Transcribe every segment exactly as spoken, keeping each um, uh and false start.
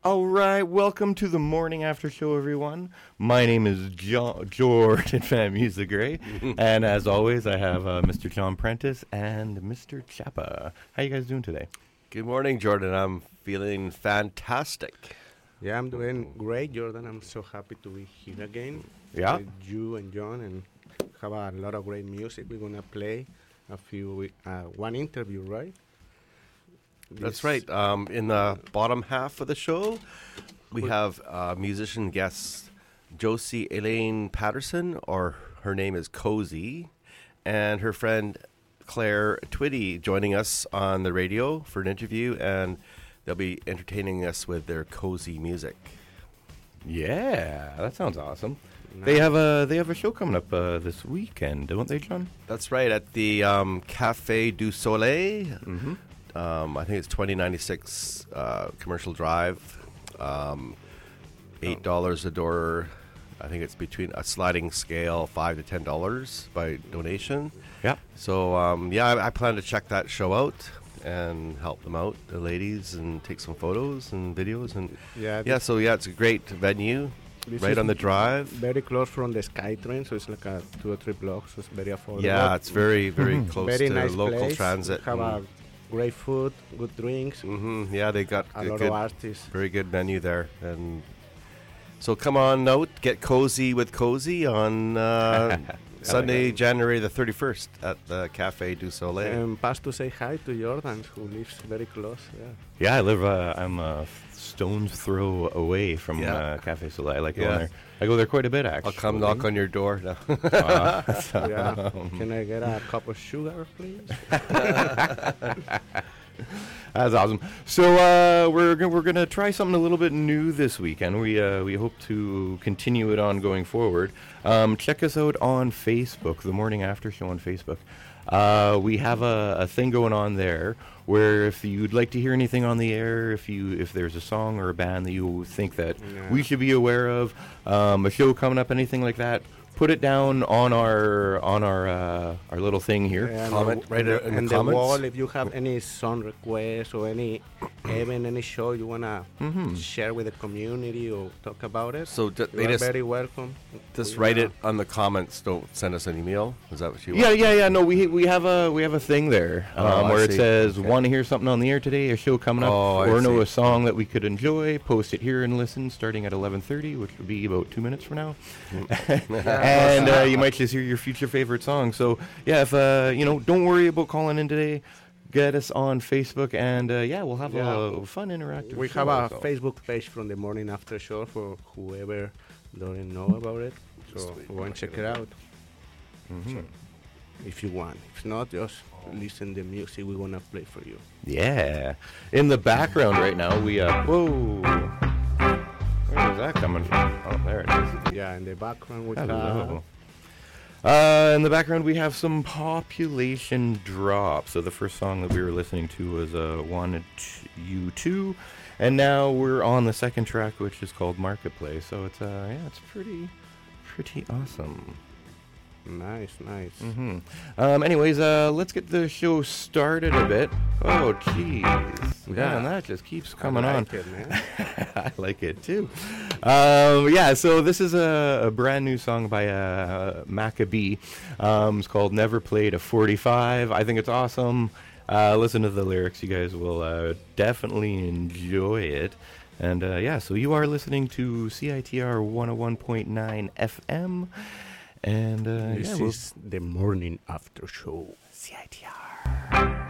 All right, welcome to the morning after show, everyone. My name is John, George at Fan Music Gray, and as always, I have uh, Mister John Prentice and Mister Chapa. How you guys doing today? Good morning, Jordan. I'm feeling fantastic. Yeah, I'm doing great, Jordan. I'm so happy to be here again. Yeah. With you and John, and have a lot of great music. We're gonna play a few, uh, one interview, right? That's This- right. Um, in the bottom half of the show, we have uh, musician guest Josie Elaine Patterson, or her name is Cozy, and her friend Claire Twitty joining us on the radio for an interview, and they'll be entertaining us with their cozy music. Yeah, that sounds awesome. They have a they have a show coming up uh, this weekend, don't they, John? That's right, at the um, Café du Soleil. Mm-hmm. Um, I think it's twenty ninety-six uh, Commercial Drive. Um, Eight dollars a door. I think it's between a sliding scale, five to ten dollars by donation. Yeah. So um, yeah, I, I plan to check that show out and help them out, the ladies, and take some photos and videos and Yeah, yeah. So yeah, it's a great venue, this right is on the drive. Very close from the SkyTrain, so it's like a two or three blocks. So it's very affordable. Yeah, it's very very close very to nice local place. transit. Have a great food, good drinks, hmm Yeah, they got a a lot good, of artists. very good menu there, and so come on out, get cozy with Cozy on uh, Sunday, January the thirty-first at the Café du Soleil. And pass to say hi to Jordan, who lives very close. Yeah. Yeah, I live. Uh, I'm a stone's throw away from Yeah. uh, Cafe Soleil. I like Yeah. going there. I go there quite a bit, actually. I'll come knock on your door. No. Uh, Yeah. Can I get a cup of sugar, please? That's awesome. So uh, we're gonna, we're gonna try something a little bit new this weekend. We uh, we hope to continue it on going forward. Um, check us out on Facebook, the Morning After Show on Facebook. Uh, we have a, a thing going on there where if you'd like to hear anything on the air, if you if there's a song or a band that you think that Yeah. we should be aware of, um, a show coming up, anything like that, put it down on our on our uh, our little thing here. Yeah, and Comment the- right and in the and the comments. wall, if you have any song requests or any event, any show you wanna Mhm. share with the community or talk about it, So d- you they are just very welcome. just We write are- it on the comments. Don't send us an email. Is that what you Yeah, want? yeah, yeah. No, we we have a we have a thing there Oh, um, I where it see. says, Okay. "Want to hear something on the air today? A show coming up, Oh, I or know see. a song that we could enjoy? Post it here and listen, starting at eleven thirty, which would be about two minutes from now." and uh, you might just hear your future favorite song. So yeah, if uh, you know, don't worry about calling in today. Get us on Facebook, and uh, yeah, we'll have Yeah. a fun interactive. We show, have a so. Facebook page from the morning after show for whoever doesn't know about it. So Sweet. go and check it out Mhm. if you want. If not, just listen the music we're gonna play for you. Yeah, in the background right now, we uh, whoa, where is that coming from? Oh, there it is. Yeah, in the background we Hello. Uh, in the background, we have some population drop. So the first song that we were listening to was uh, Wanted You To, and now we're on the second track, which is called Marketplace. So it's uh, yeah, it's pretty, pretty awesome. Nice, nice. hmm Um, anyways, uh, let's get the show started a bit. Oh, jeez. Yeah, Yeah. and that just keeps coming I on. like it, man. I like it too. Um, yeah, so this is a, a brand new song by uh, Maccabee. Um, it's called Never Played a forty-five. I think it's awesome. Uh, listen to the lyrics. You guys will uh, definitely enjoy it. And uh, yeah, so you are listening to C I T R one oh one point nine F M. And uh, This yeah, we'll is the morning after show. C I T R.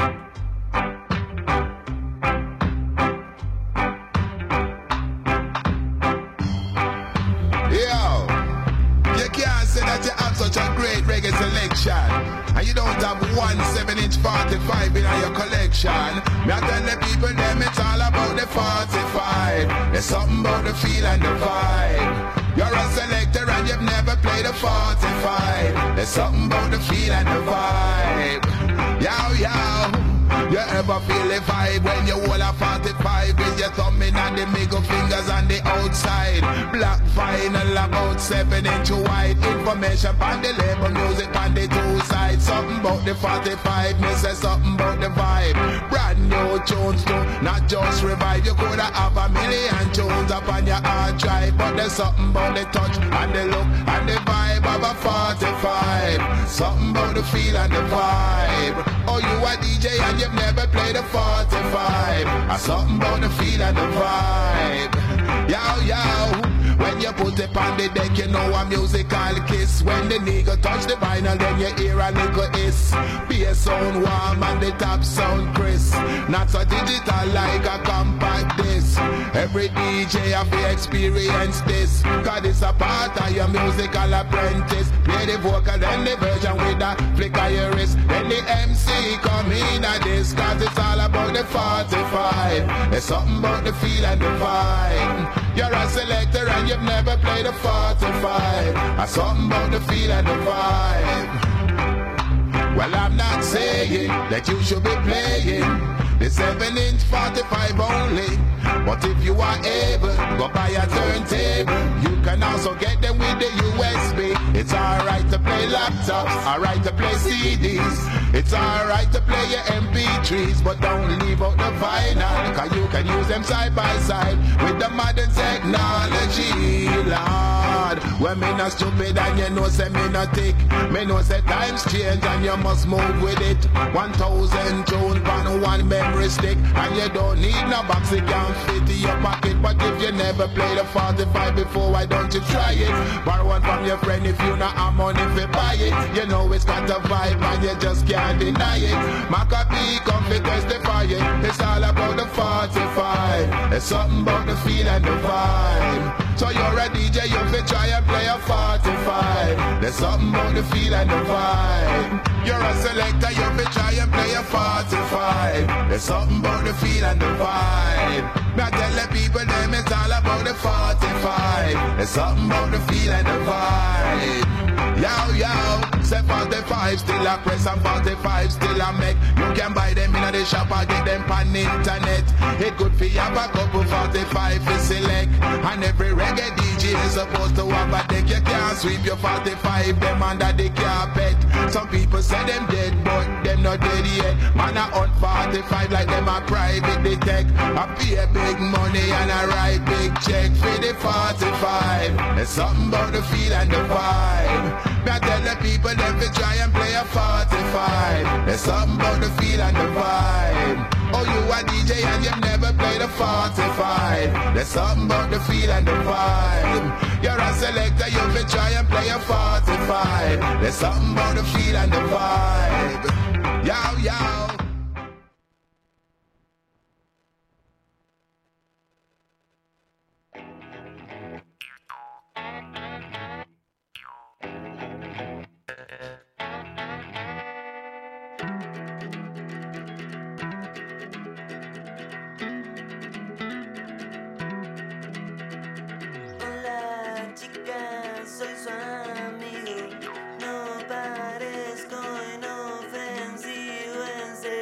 Yo, you can't say that you have such a great reggae selection and you don't have one seven inch forty-five in your collection. Me I tell the people them it's all about the forty-five. There's something about the feel and the vibe. You're a selector and you've never played a forty-five. There's something about the feel and the vibe. Yow, yow. You ever feel the vibe when you hold a forty-five with your thumb in and the middle fingers on the outside? Black vinyl about Seven inch wide information on the label, music on the two sides. Something about the forty-five, me say something about the vibe. Brand new tunes too, not just revive. You coulda have a million tunes up on your hard drive, but there's something about the touch and the look and the vibe of a forty-five. Something about the feel and the vibe. Oh, you a D J and you've never played a forty-five. Uh, something about the feel and the vibe. Yow, yow. When you put it on the deck, you know a musical kiss. When the nigga touch the vinyl, then you hear a little hiss. Bass sound warm and the top sound crisp. Not so digital like a compact disc. Every D J have to experience this, cause it's a part of your musical apprentice. Play the vocal, then the version with a flick of your wrist. Then the M C come in at this, cause it's all about the forty-five. There's something about the feel and the vibe. You're a selector and you've never played a forty-five. There's something about the feel and the vibe. Well, I'm not saying that you should be playing the seven inch forty-five only, but if you are able, go buy a turntable. You can also get them with the U S B. It's alright to play laptops, alright to play C Ds. It's alright to play your M P threes, but don't leave out the vinyl, cause you can use them side by side with the modern technology, Lord. When me not stupid and you know say me not tick, me know say times change and you must move with it. One thousand tunes on one memory stick, and you don't need no box, it can fit in your pocket. But if you never played a forty-five before, why don't you try it? Borrow one from your friend if you not have money to buy it. You know it's got a vibe and you just can't deny it. Maccabee come to testify it. It's all about the forty-five. It's something about the feel and the vibe. So you're a D J, you fi try and play a forty-five. There's something about the feel and the vibe. You're a selector, you fi try and play a forty-five. There's something about the feel and the vibe. Now tell the people them it's all about the forty-five. There's something about the feel and the vibe. Yow, yow, say forty-five still a press and forty-five still a make. You can buy them in the shop or get them on internet. It good for you have a couple forty-five to select. And every reggae D J is supposed to have a deck. You can't sweep your forty-five them under the carpet. Some people say them dead, but them not dead yet. Man a on forty-five like them a private detect. I pay big money and I write big check for the forty-five. There's something about the feel and the vibe. Me I tell the people them to try and play a forty-five. There's something about the feel and the vibe. Oh, you a D J and you've never played a forty-five. There's something about the feel and the vibe. You're a selector, you fi try and play a forty-five. There's something about the feel and the vibe. Yow, yow. No parezco inofensivo en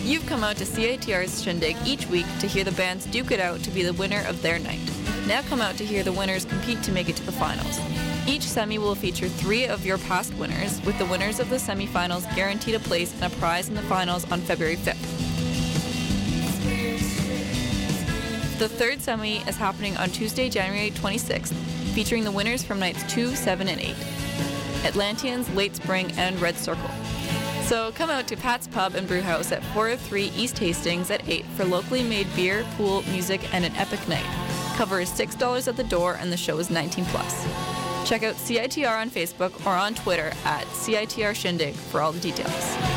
You've come out to C I T R's Shindig each week to hear the bands duke it out to be the winner of their night. Now come out to hear the winners compete to make it to the finals. Each semi will feature three of your past winners, with the winners of the semifinals guaranteed a place and a prize in the finals on February fifth. The third semi is happening on Tuesday, January twenty-sixth, featuring the winners from nights two, seven, and eight. Atlanteans, Late Spring, and Red Circle. So come out to Pat's Pub and Brewhouse at four oh three East Hastings at eight for locally made beer, pool, music, and an epic night. Cover is six dollars at the door and the show is nineteen plus. Check out C I T R on Facebook or on Twitter at C I T R Shindig for all the details.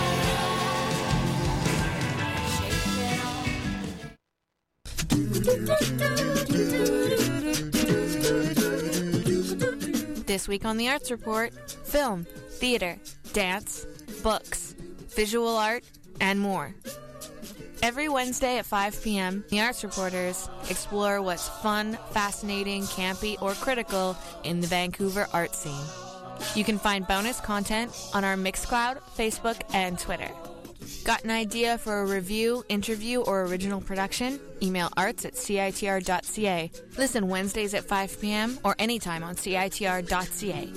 This week on the Arts Report, film, theater, dance, books, visual art, and more. Every Wednesday at five p.m., the Arts Reporters explore what's fun, fascinating, campy, or critical in the Vancouver art scene. You can find bonus content on our Mixcloud, Facebook, and Twitter. Got an idea for a review, interview, or original production? Email arts at C I T R dot C A. Listen Wednesdays at five p.m. or anytime on C I T R dot C A.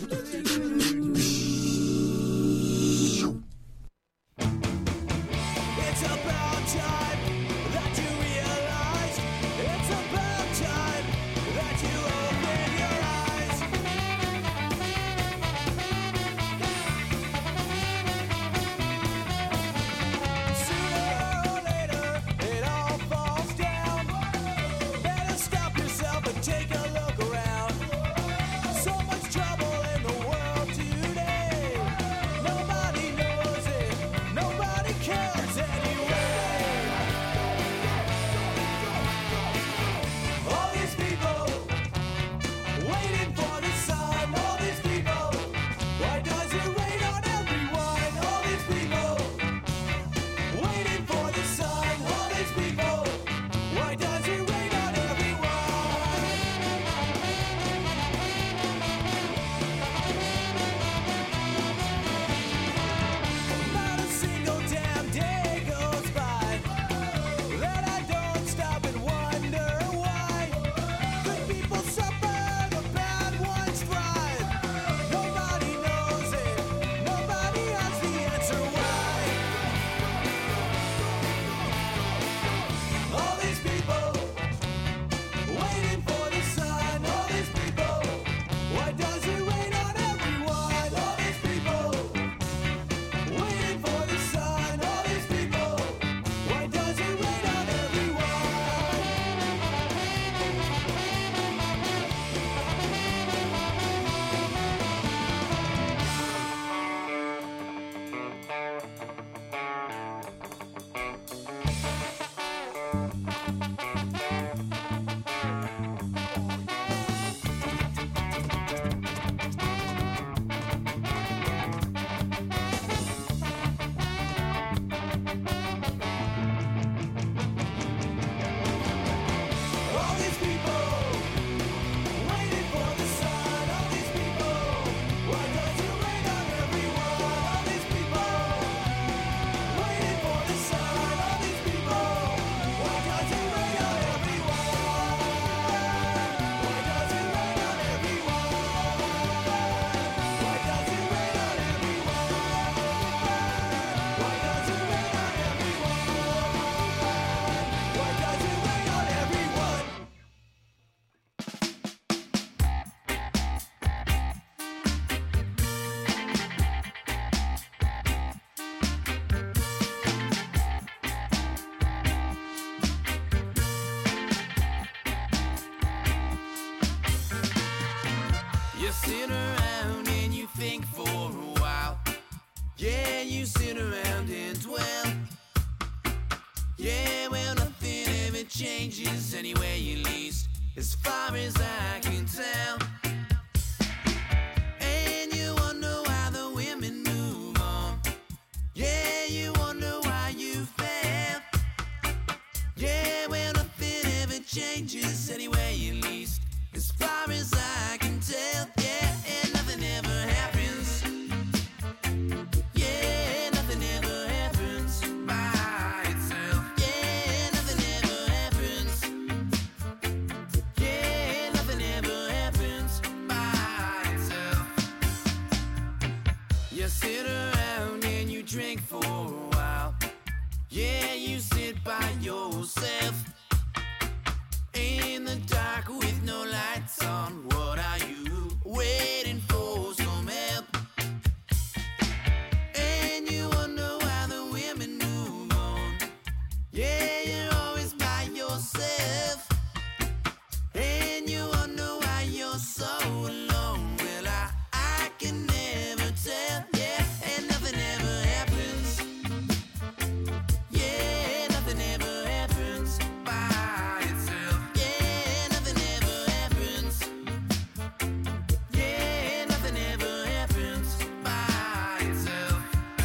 sit around and you think for a while. Yeah, you sit around and dwell. Yeah, well, nothing ever changes anywhere you least, as far as I can tell. And you wonder why the women move on. Yeah, you wonder why you fail. Yeah, well, nothing ever changes anywhere you least, as far as I can tell. Yeah, and nothing ever happens. Yeah, nothing ever happens by itself. drink for a while. Yeah, you sit by yourself in the dark with no lights on. What are you waiting for? Some help. And you wonder why the women move on. Yeah, you're always by yourself. And you wonder why you're so alone. Well, I, I can never tell. Yeah, and nothing ever happens. Yeah, nothing ever happens by itself. Yeah, nothing ever happens. Yeah, nothing ever happens by itself.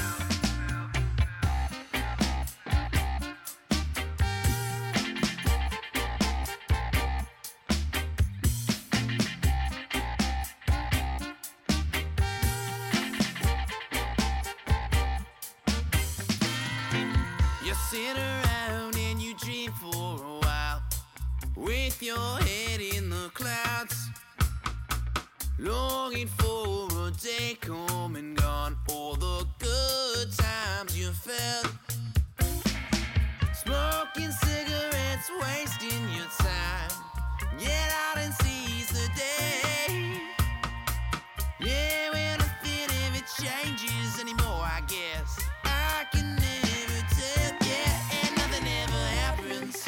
You sit around and you dream for a while with your head in the clouds, longing for a day come and gone, all the good times you felt, smoking cigarettes, wasting your time, yet out and seize the day. Yeah, well, nothing ever changes anymore, I guess. I can never tell, yeah, and nothing ever happens.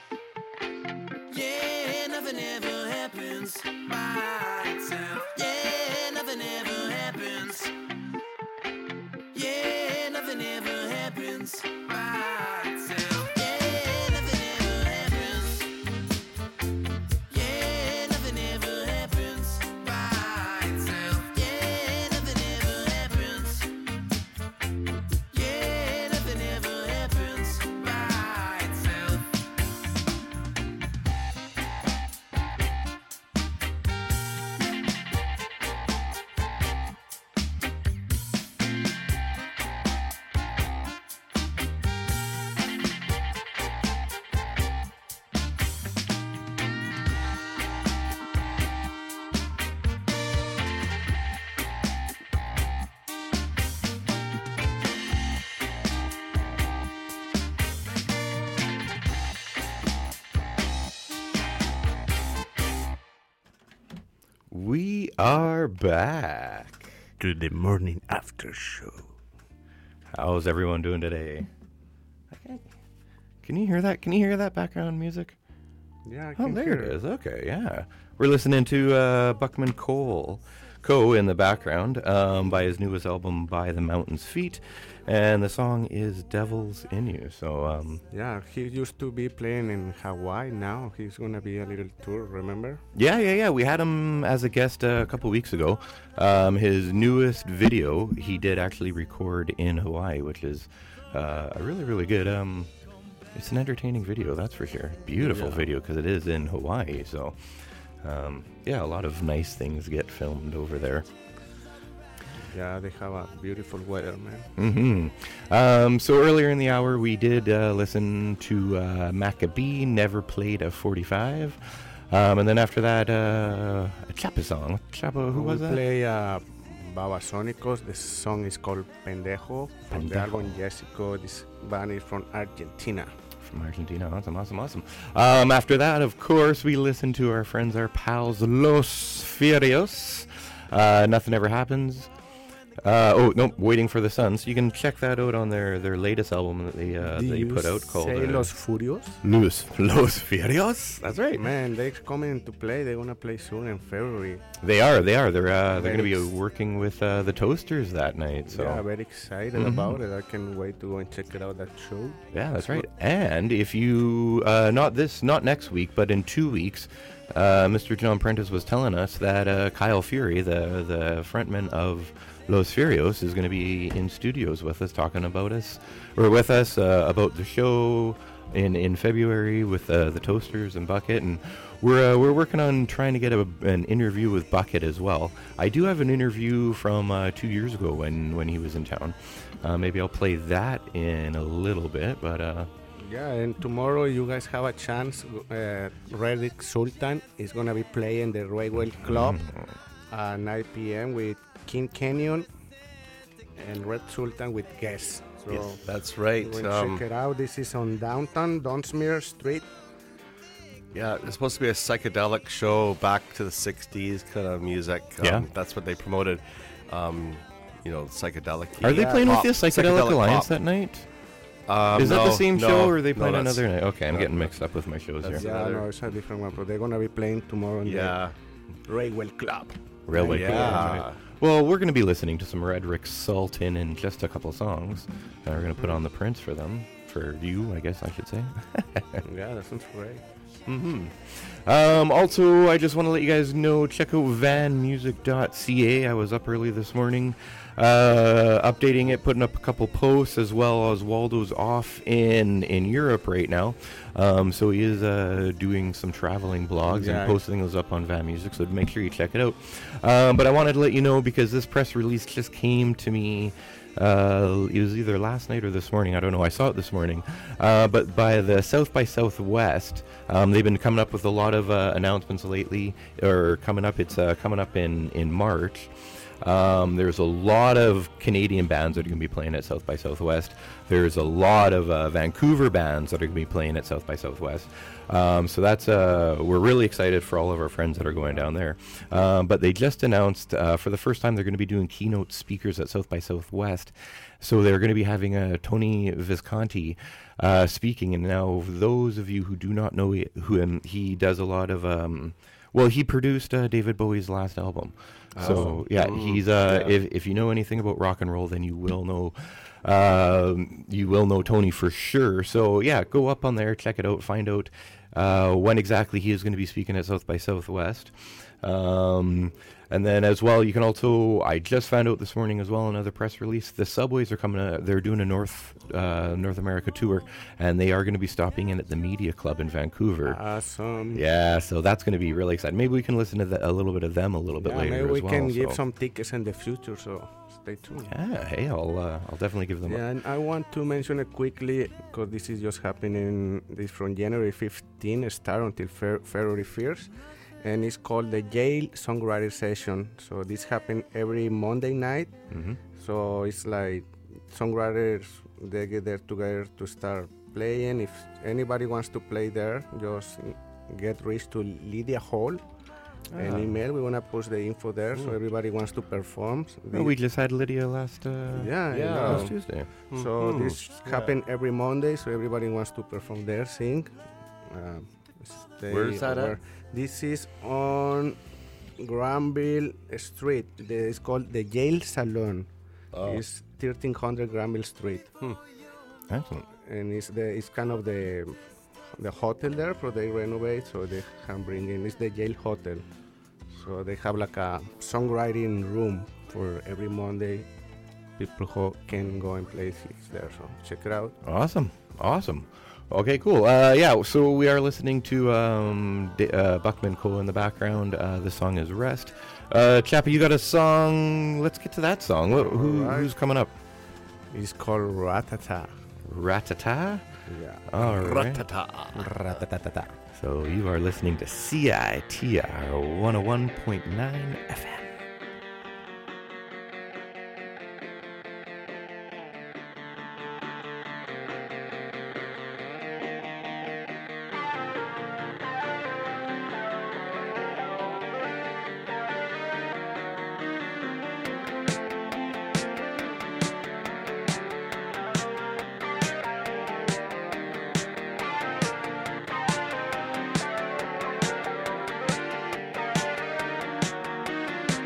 Yeah, nothing ever happens by itself. Yeah, nothing ever happens. Yeah, nothing ever happens by itself. Yeah, nothing ever happens. Yeah, nothing ever happens by itself. Yeah, nothing ever happens. Yeah, nothing ever happens by itself. We are back. To the morning after show. How's everyone doing today? Okay. Can you hear that? Can you hear that background music? Yeah, I Oh, can there hear it is. Okay, yeah. We're listening to uh, Buckman Cole, Co in the background um, by his newest album, By the Mountain's Feet. And the song is Devils in You. So, um, Yeah, he used to be playing in Hawaii. Now he's gonna be a little tour. Remember? yeah, yeah, yeah. We had him as a guest uh, a couple weeks ago. Um, his newest video he did actually record in Hawaii, which is uh, a really, really good. Um, it's an entertaining video, that's for sure. Beautiful Yeah. video because it is in Hawaii. So, um, yeah, a lot of nice things get filmed over there. Yeah, they have a beautiful weather, man. Mm-hmm. Um, so earlier in the hour, we did uh, listen to uh, Maccabee, Never Played a forty-five. Um, and then after that, uh, a Chapa song. Chapa, who we was that? play uh, Babasónicos. The song is called Pendejo from the Pendejo. album Jessico. This band is from Argentina. From Argentina. Awesome, awesome, awesome. Um, after that, of course, we listened to our friends, our pals, Los Furios. Uh, Nothing Ever Happens. Uh, oh, no, Waiting for the Sun. So you can check that out on their, their latest album that they, uh, Did they you put out called say uh, Los Furios? Los, Los Furios. That's right. Man, they're coming to play. They're gonna play soon in February. They are, they are. They're uh, they're going to be Very uh, working with uh, the Toasters that night. So Yeah, very excited Mhm. about it. I can wait to go and check it out. That show. yeah, that's right. And if you uh, not this, not next week, but in two weeks, uh, Mister John Prentice was telling us that uh, Kyle Fury, the the frontman of Los Furios, is going to be in studios with us, talking about us, or with us uh, about the show in in February with uh, the Toasters and Bucket, and we're uh, we're working on trying to get a, an interview with Bucket as well. I do have an interview from uh, two years ago when when he was in town. Uh, maybe I'll play that in a little bit, but uh, Yeah, and tomorrow you guys have a chance. Uh, Reddick Sultan is gonna be playing the Raywell Club Mm. at nine p.m. with King Canyon and Red Sultan with guests. So Yes, that's right. you can Um, check it out. This is on downtown Dunsmuir Street. Yeah, it's supposed to be a psychedelic show, back to the sixties kind of music. Um, Yeah. That's what they promoted. Um, you know, psychedelic. Are they Yeah, playing pop, with the Psychedelic, psychedelic Alliance pop. that night? Um, Is that the no, same no, show, or are they no, playing that's- another night? Okay, I'm no. getting mixed up with my shows That's here. Yeah, another- no, it's a different one, but they're gonna be playing tomorrow in Yeah. the Railway Club. Railway Yeah. Club, right. Well, we're going to be listening to some Redrick Sultan in just a couple of songs. And we're going to put on the Prince for them. For you, I guess I should say. Yeah, that sounds great. hmm Um, also, I just want to let you guys know, check out van music dot c a. I was up early this morning, uh, updating it, putting up a couple posts, as well as Waldo's off in, in Europe right now. Um, so he is uh, doing some traveling blogs Yeah. and posting those up on Van Music, so make sure you check it out. Um, but I wanted to let you know, because this press release just came to me. Uh, it was either last night or this morning. I don't know. I saw it this morning. Uh, but by the South by Southwest, um, they've been coming up with a lot of uh, announcements lately, or coming up. It's uh, coming up in in March. Um, there's a lot of Canadian bands that are going to be playing at South by Southwest. There's a lot of uh, Vancouver bands that are going to be playing at South by Southwest. Um, so that's uh, we're really excited for all of our friends that are going down there. Um, but they just announced uh, for the first time they're going to be doing keynote speakers at South by Southwest. So they're going to be having uh, Tony Visconti uh, speaking. And now, those of you who do not know it, who him, he does a lot of. Um, well, he produced uh, David Bowie's last album. So yeah, he's uh, yeah. if if you know anything about rock and roll, then you will know. Um, you will know Tony for sure. So yeah, go up on there, check it out, find out uh, when exactly he is going to be speaking at South by Southwest. Um, and then as well, you can also, I just found out this morning as well, another press release, the Subways are coming, uh, they're doing a North uh, North America tour, and they are going to be stopping in at the Media Club in Vancouver. Awesome. Yeah, so that's going to be really exciting. Maybe we can listen to the, a little bit of them a little bit Yeah, later maybe as we well. can give so. some tickets in the future, so stay tuned. Yeah, hey, I'll uh, I'll definitely give them. Yeah, and I want to mention it quickly because this is just happening. This from January fifteenth, start until Fe- February first, and it's called the Yale Songwriter Session. So this happens every Monday night. Mm-hmm. So it's like songwriters, they get there together to start playing. If anybody wants to play there, just get reached to Lydia Hall. An Ah. email. We're gonna post the info there, so everybody wants to perform. Oh, we just had Lydia last uh, yeah, Yeah. yeah. last Tuesday. So Mhm. this happen every Monday, so everybody wants to perform there, sing. Um, stay Where's that at? over. This is on Granville Street. The- It's called the Yale Salon. Oh. It's thirteen hundred Granville Street, Excellent. and it's the it's kind of the the hotel there, so they renovate, so they can bring in. It's the Yale Hotel, so they have like a songwriting room for every Monday. People who can go and play gigs there, so check it out. Awesome. Awesome. Okay, cool. Uh, yeah, so we are listening to um, D- uh, Buckman Cole in the background. Uh, the song is Rest. Uh, Chappie, you got a song? Let's get to that song. Wh- who, Alright. Who's coming up? It's called Ratata. Ratata? Yeah. All right. Ratata. Ratatata. So you are listening to C I T R one oh one point nine F M. Thank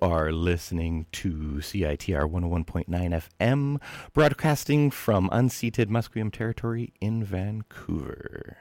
are listening to C I T R one oh one point nine F M, broadcasting from unceded Musqueam territory in Vancouver.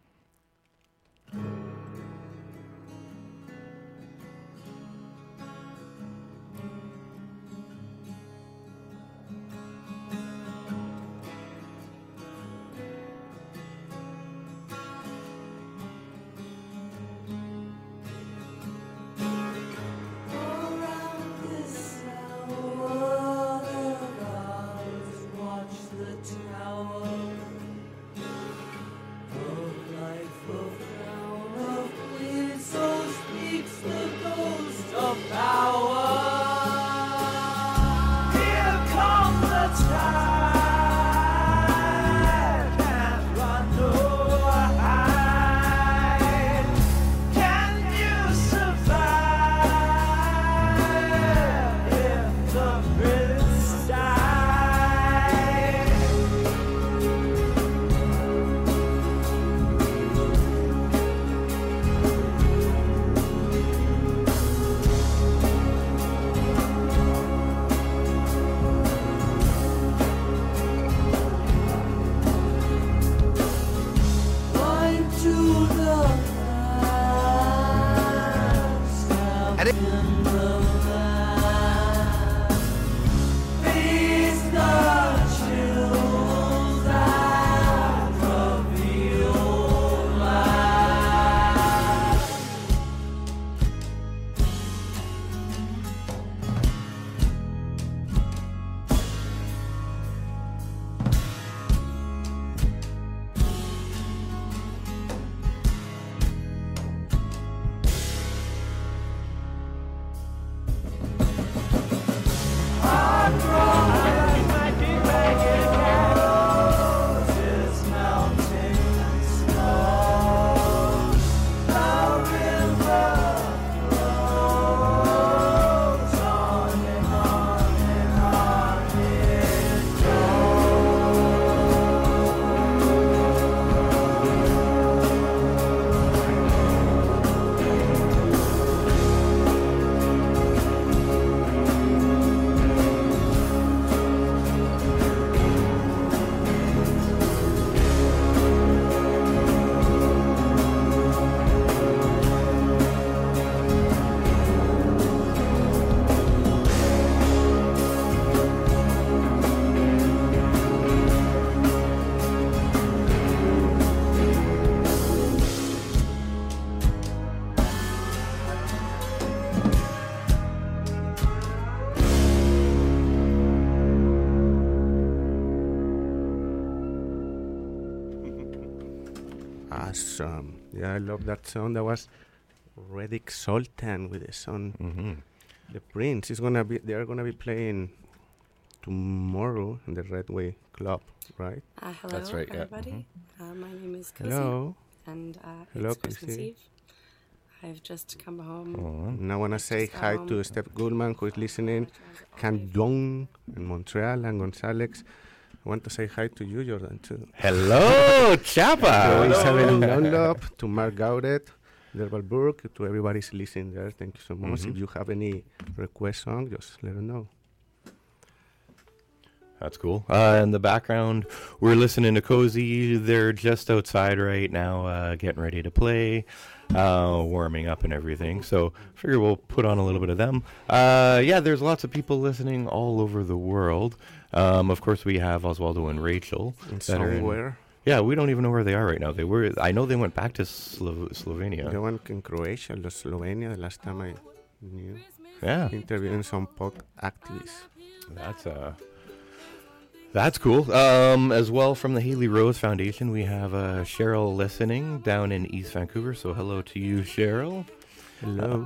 Awesome. Yeah, I love that song. That was Reddick Sultan with the song Mm-hmm. The Prince. Is gonna be they are gonna be playing tomorrow in the Redway Club, right? Uh, hello, That's right, yeah. everybody. Uh, my name is Cozy, Hello. and uh, Hello, it's Christmas Cozy. Eve. I've just come home. Oh, And I wanna say Just, hi um, to Steph Goodman who is listening, Cam Young in Montreal, and Gonzalex. I want to say hi to you, Jordan, too. hello, To Chapa. Isabel Dunlop, to Mark Gaudet, Derbal Burke, to everybody's listening there. Thank you so much. Mhm. If you have any request song, just let us know. That's cool. Uh, in the background, we're listening to Cozy. They're just outside right now, uh, getting ready to play, uh, warming up and everything. So, figure we'll put on a little bit of them. Uh, yeah, there's lots of people listening all over the world. Um, of course, we have Oswaldo and Rachel. And that are in- somewhere, yeah, we don't even know where they are right now. They were. I know they went back to Slo- Slovenia. the one in Croatia, the Slovenia, the last time I knew, Yeah, interviewing some pot activists. that's uh, that's cool. Um, as well from the Haley Rose Foundation, we have uh, Cheryl listening down in East Vancouver. So hello to you, Cheryl. Hello.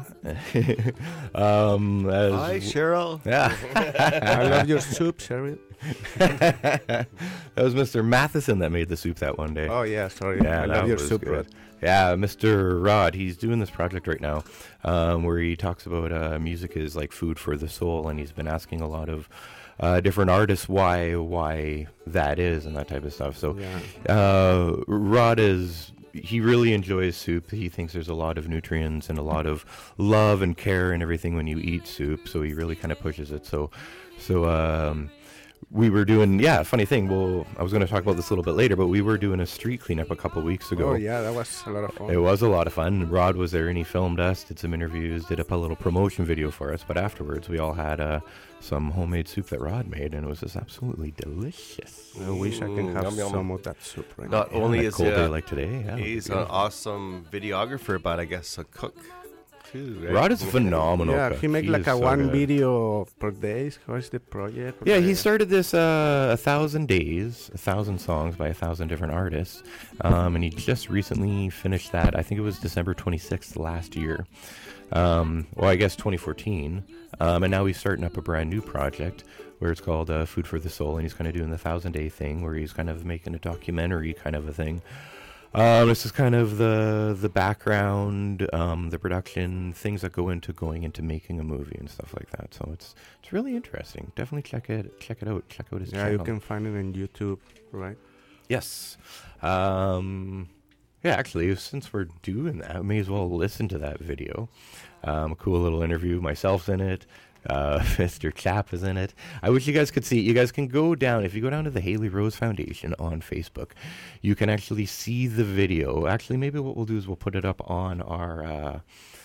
um, as Hi, Cheryl. yeah, I love your soup, Cheryl. that was Mister Matheson that made the soup that one day. Oh, yeah, sorry. Yeah, I that love your was soup, good. Rod. Yeah, Mister Rod, he's doing this project right now um, where he talks about uh, music is like food for the soul, and he's been asking a lot of uh, different artists why why that is and that type of stuff. So Yeah. uh, Rod is he really enjoys soup. He thinks there's a lot of nutrients and a lot of love and care and everything when you eat soup. So he really kind of pushes it. So, so um, we were doing, yeah, funny thing. Well, I was going to talk about this a little bit later, but we were doing a street cleanup a couple weeks ago. Oh, yeah, that was a lot of fun. It was a lot of fun. Rod was there and he filmed us, did some interviews, did up a little promotion video for us. But afterwards, we all had uh, some homemade soup that Rod made, and it was just absolutely delicious. I wish I can Mm, have yum, yum. some of that soup right Not now. only on a is cold he day a- like today, yeah, He's an beautiful. awesome videographer, but I guess a cook too. Right? Rod is phenomenal. Yeah, cook. he make He like is a so one good. video per day. How is the project? Yeah, he started this uh, a thousand days, a thousand songs by a thousand different artists, um, and he just recently finished that. I think it was December twenty-sixth last year. Um, well, I guess twenty fourteen, um, and now he's starting up a brand new project where it's called uh, Food for the Soul, and he's kind of doing the thousand day thing where he's kind of making a documentary kind of a thing. Um, this is kind of the the background, um, the production, things that go into going into making a movie and stuff like that. So it's it's really interesting. Definitely check it check it out. Check out his Yeah, channel. you can find it on YouTube, right? Yes. Um, yeah, actually, since we're doing that, we may as well listen to that video. Um, a cool little interview. Myself's in it. Uh, Mister Chap is in it. I wish you guys could see it. You guys can go down. If you go down to the Haley Rose Foundation on Facebook, you can actually see the video. Actually, maybe what we'll do is we'll put it up on our uh,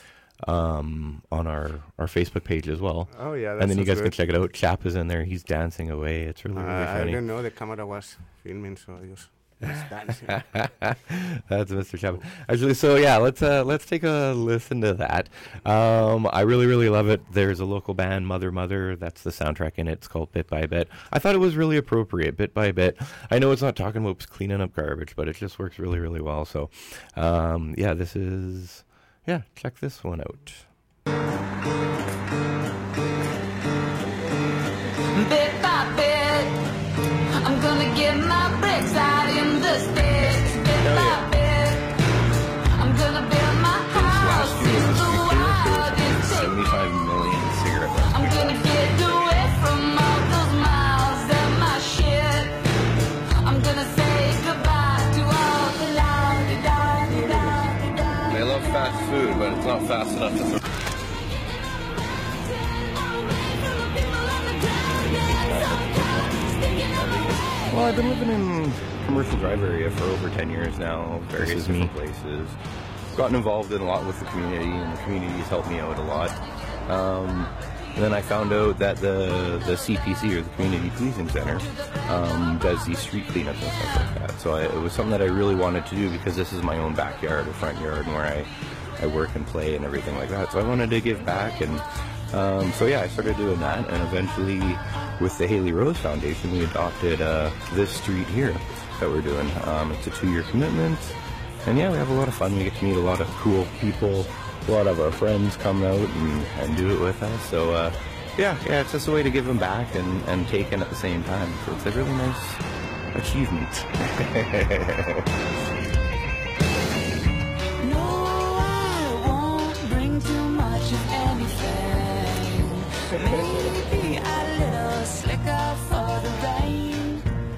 um, on our, our Facebook page as well. Oh, yeah, that and then you sounds guys can good. check it out. Chap is in there. He's dancing away. It's really, Uh, really I funny. didn't know the camera was filming, so I just was dancing. That's Mister Chapman. Actually, so yeah, let's uh, let's take a listen to that. Um, I really, really love it. There's a local band, Mother Mother. That's the soundtrack in it. It's called Bit by Bit. I thought it was really appropriate, bit by bit. I know it's not talking about cleaning up garbage, but it just works really, really well. So, um, yeah, this is yeah. Check this one out. Bit by bit, I'm gonna get my bricks out in the sticks. Bit by bit, I'm gonna build my house. It's the wildest thing. seventy-five million cigarette I'm gonna get away from all those miles and my shit. I'm gonna say goodbye to all the la-di-da-di-da-di-da. They love fast food, but it's not fast enough to. Well, I've been living in Commercial Drive area for over ten years now, various different places. Gotten involved in a lot with the community, and the community has helped me out a lot. Um, and then I found out that the the C P C, or the Community Policing Center, um, does these street cleanups and stuff like that. So I, it was something that I really wanted to do because this is my own backyard or front yard and where I, I work and play and everything like that. So I wanted to give back, and um, so yeah, I started doing that, and eventually with the Haley Rose Foundation, we adopted uh, this street here that we're doing. Um, it's a two-year commitment, and yeah, we have a lot of fun. We get to meet a lot of cool people. A lot of our friends come out and, and do it with us. So uh, yeah, yeah, it's just a way to give them back and, and take in at the same time. So it's a really nice achievement. No, I won't bring too much of anything. Maybe a little slicker for the rain.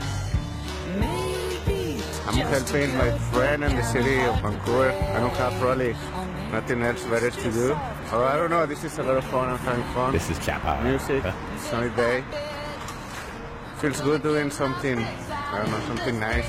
Maybe I'm helping my friend in the city of Vancouver. I don't have probably nothing else better to do. Or I don't know, this is a lot of fun. I'm having fun. This is Chapa. Music, sunny day. Feels good doing something, I don't know, something nice.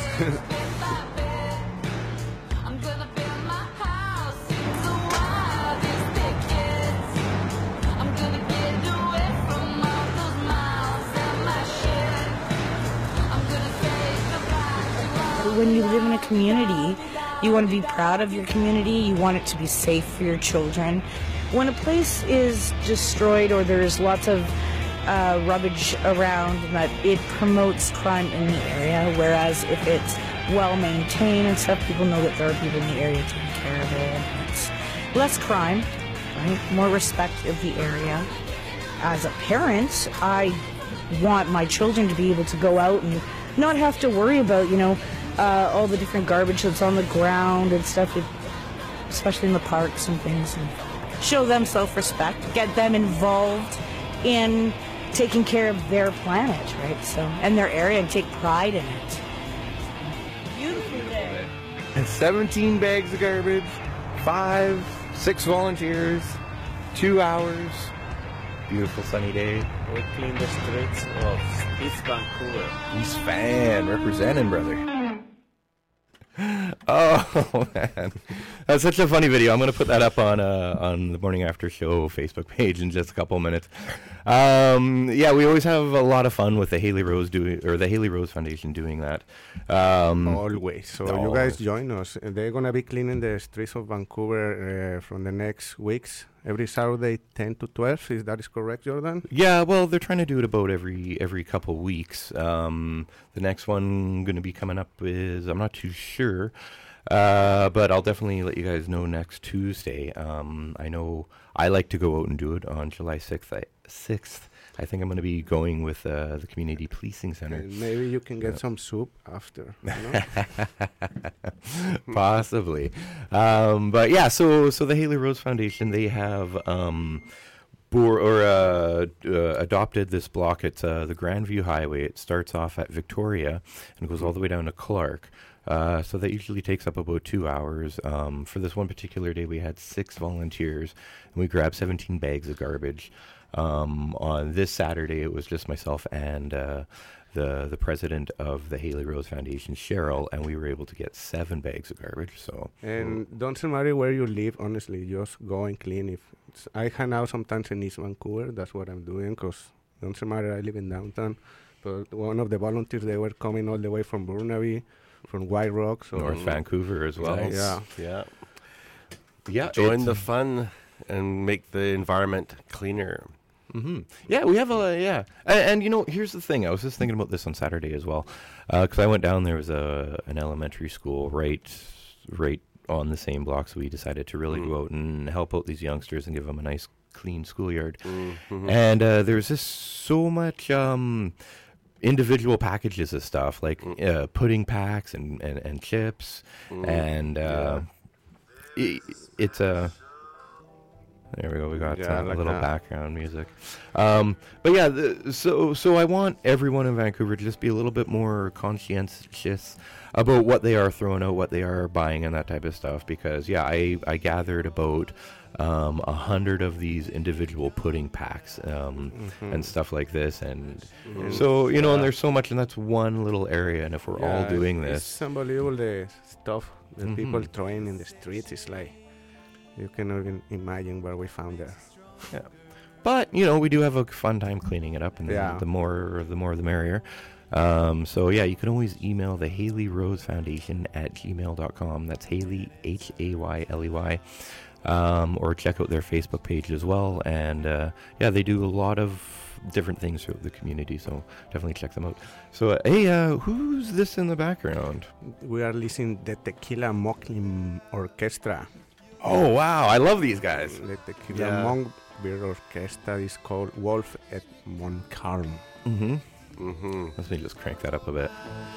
I'm gonna build my house. It's the wildest thing is. I'm gonna get away from all those miles and my shit. I'm gonna say goodbye to all. When you live in a community, you want to be proud of your community. You want it to be safe for your children. When a place is destroyed or there's lots of uh, rubbish around, that it promotes crime in the area. Whereas if it's well maintained and stuff, people know that there are people in the area taking care of it. It's less crime, right? More respect of the area. As a parent, I want my children to be able to go out and not have to worry about, you know, uh, all the different garbage that's on the ground and stuff, especially in the parks and things. And show them self-respect, get them involved in taking care of their planet, right? So, and their area, and take pride in it. Beautiful day. seventeen bags of garbage, five, six volunteers, two hours. Beautiful sunny day. We clean the streets of East Vancouver. East Van representing, brother. Oh man, that's such a funny video. I'm gonna put that up on uh, on the Morning After Show Facebook page in just a couple of minutes. Um, yeah, we always have a lot of fun with the Haley Rose doing, or the Haley Rose Foundation doing that. Um, Always. So you guys join us. They're gonna be cleaning the streets of Vancouver uh, from the next weeks. Every Saturday, ten to twelve. Is that is correct, Jordan? Yeah, well, they're trying to do it about every every couple weeks. Um, the next one going to be coming up is, I'm not too sure, uh, but I'll definitely let you guys know next Tuesday. Um, I know I like to go out and do it on July sixth. I, sixth. I think I'm going to be going with uh, the Community Policing Center. And maybe you can get Uh, some soup after. You know? Possibly. Um, but yeah, so so the Haley Rose Foundation, they have um, bor- or uh, uh, adopted this block at uh, the Grandview Highway. It starts off at Victoria and goes all the way down to Clark. Uh, so that usually takes up about two hours. Um, for this one particular day, we had six volunteers, and we grabbed seventeen bags of garbage. Um, on this Saturday, it was just myself and uh, the the president of the Haley Rose Foundation, Cheryl, and we were able to get seven bags of garbage. So, And don't matter where you live, honestly, just go and clean. If it's, I hang out sometimes in East Vancouver, that's what I'm doing, because don't matter, I live in downtown. But one of the volunteers, they were coming all the way from Burnaby, from White Rock. So North Vancouver as well. Nice. Yeah. Yeah. Yeah, Join it's- the fun and make the environment cleaner. Mm-hmm. Yeah, we have a yeah, and, and you know, here's the thing. I was just thinking about this on Saturday as well, because I went down. There was a an elementary school right, right on the same block, so we decided to really Mm. go out and help out these youngsters and give them a nice, clean schoolyard. Mm-hmm. And uh, there's just so much um, individual packages of stuff, like uh, pudding packs and, and, and chips, Mm. and uh, i it's a. There we go. We got Yeah, uh, like a little that. background music. Um, but yeah, the, so so I want everyone in Vancouver to just be a little bit more conscientious about what they are throwing out, what they are buying, and that type of stuff. Because yeah, I I gathered about um, a hundred of these individual pudding packs um, Mhm. and stuff like this, and Mhm. so you know, and Yeah. there's so much, and that's one little area. And if we're all Yeah, doing it's this, unbelievable, the stuff that Mhm. people throwing in the streets. It's like, you cannot even imagine what we found there. yeah. But you know, we do have a fun time cleaning it up, and Yeah. the more the more the merrier. Um, so yeah, you can always email the Haley Rose Foundation at gmail dot com. That's Haley, H A Y L E Y. Um, or check out their Facebook page as well. And uh, yeah, they do a lot of different things throughout the community, so definitely check them out. So uh, hey, uh, who's this in the background? We are listening the Tequila Mocking Orchestra. Oh wow, I love these guys. The Tequila Yeah. Monk Beer Orchestra is called Wolf at Montcalm. Mm-hmm. Mm-hmm. Let me just crank that up a bit.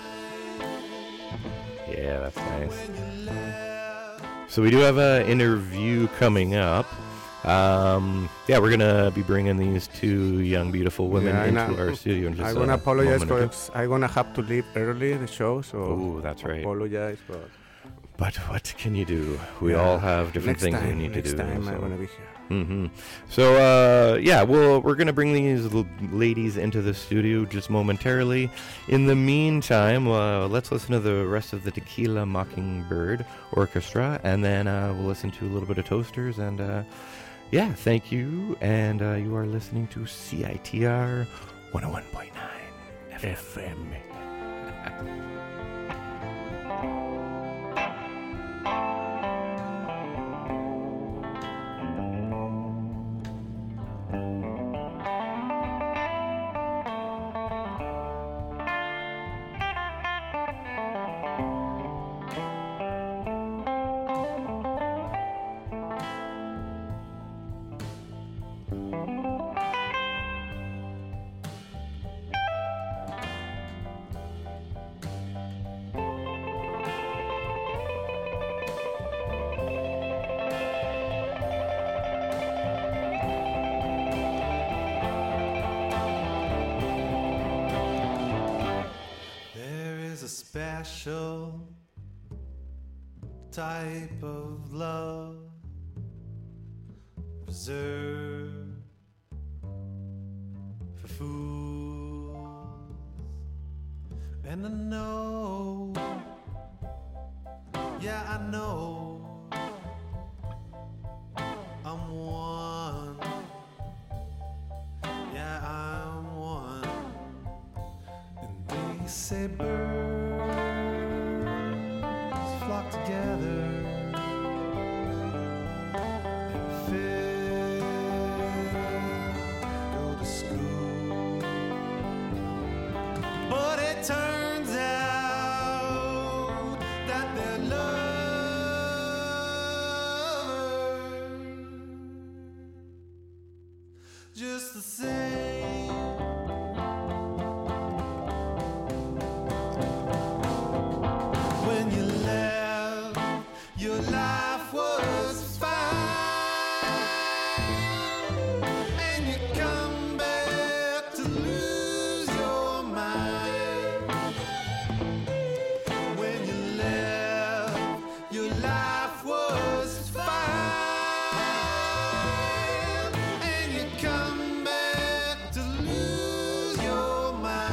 Yeah, that's nice. So we do have an interview coming up. Um, yeah, we're gonna be bringing these two young, beautiful women Yeah, and into I- our studio in just I'm a gonna apologize moment or two. because I'm gonna have to leave early the show, so Oh, that's right. apologize. But But what can you do? We Yeah. all have different next things time, we need to next do. time so. I'm gonna be here. Mm-hmm. So, uh, yeah, well, we're going to bring these l- ladies into the studio just momentarily. In the meantime, uh, let's listen to the rest of the Tequila Mockingbird Orchestra, and then uh, we'll listen to a little bit of Toasters. And, uh, yeah, thank you. And uh, you are listening to C I T R one oh one point nine F M. There is a special type of love reserved for fools. And I know, yeah, I know I'm one. Yeah, I'm one. And they say birds flock together and fish go to school. But it turns out that they're lovers just the same. When you left, your life was fine, and you come back to lose your mind. When you left, your life was fine, and you come back to lose your mind.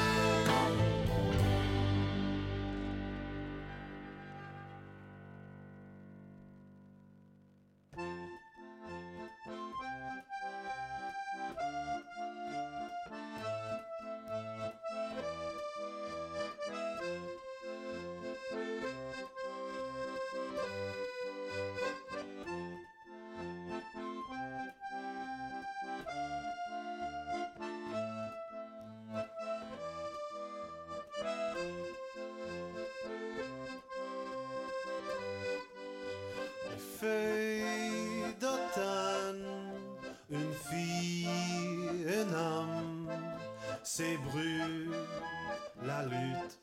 Les feuilles d'automne, une fille, un homme, c'est brûle la lutte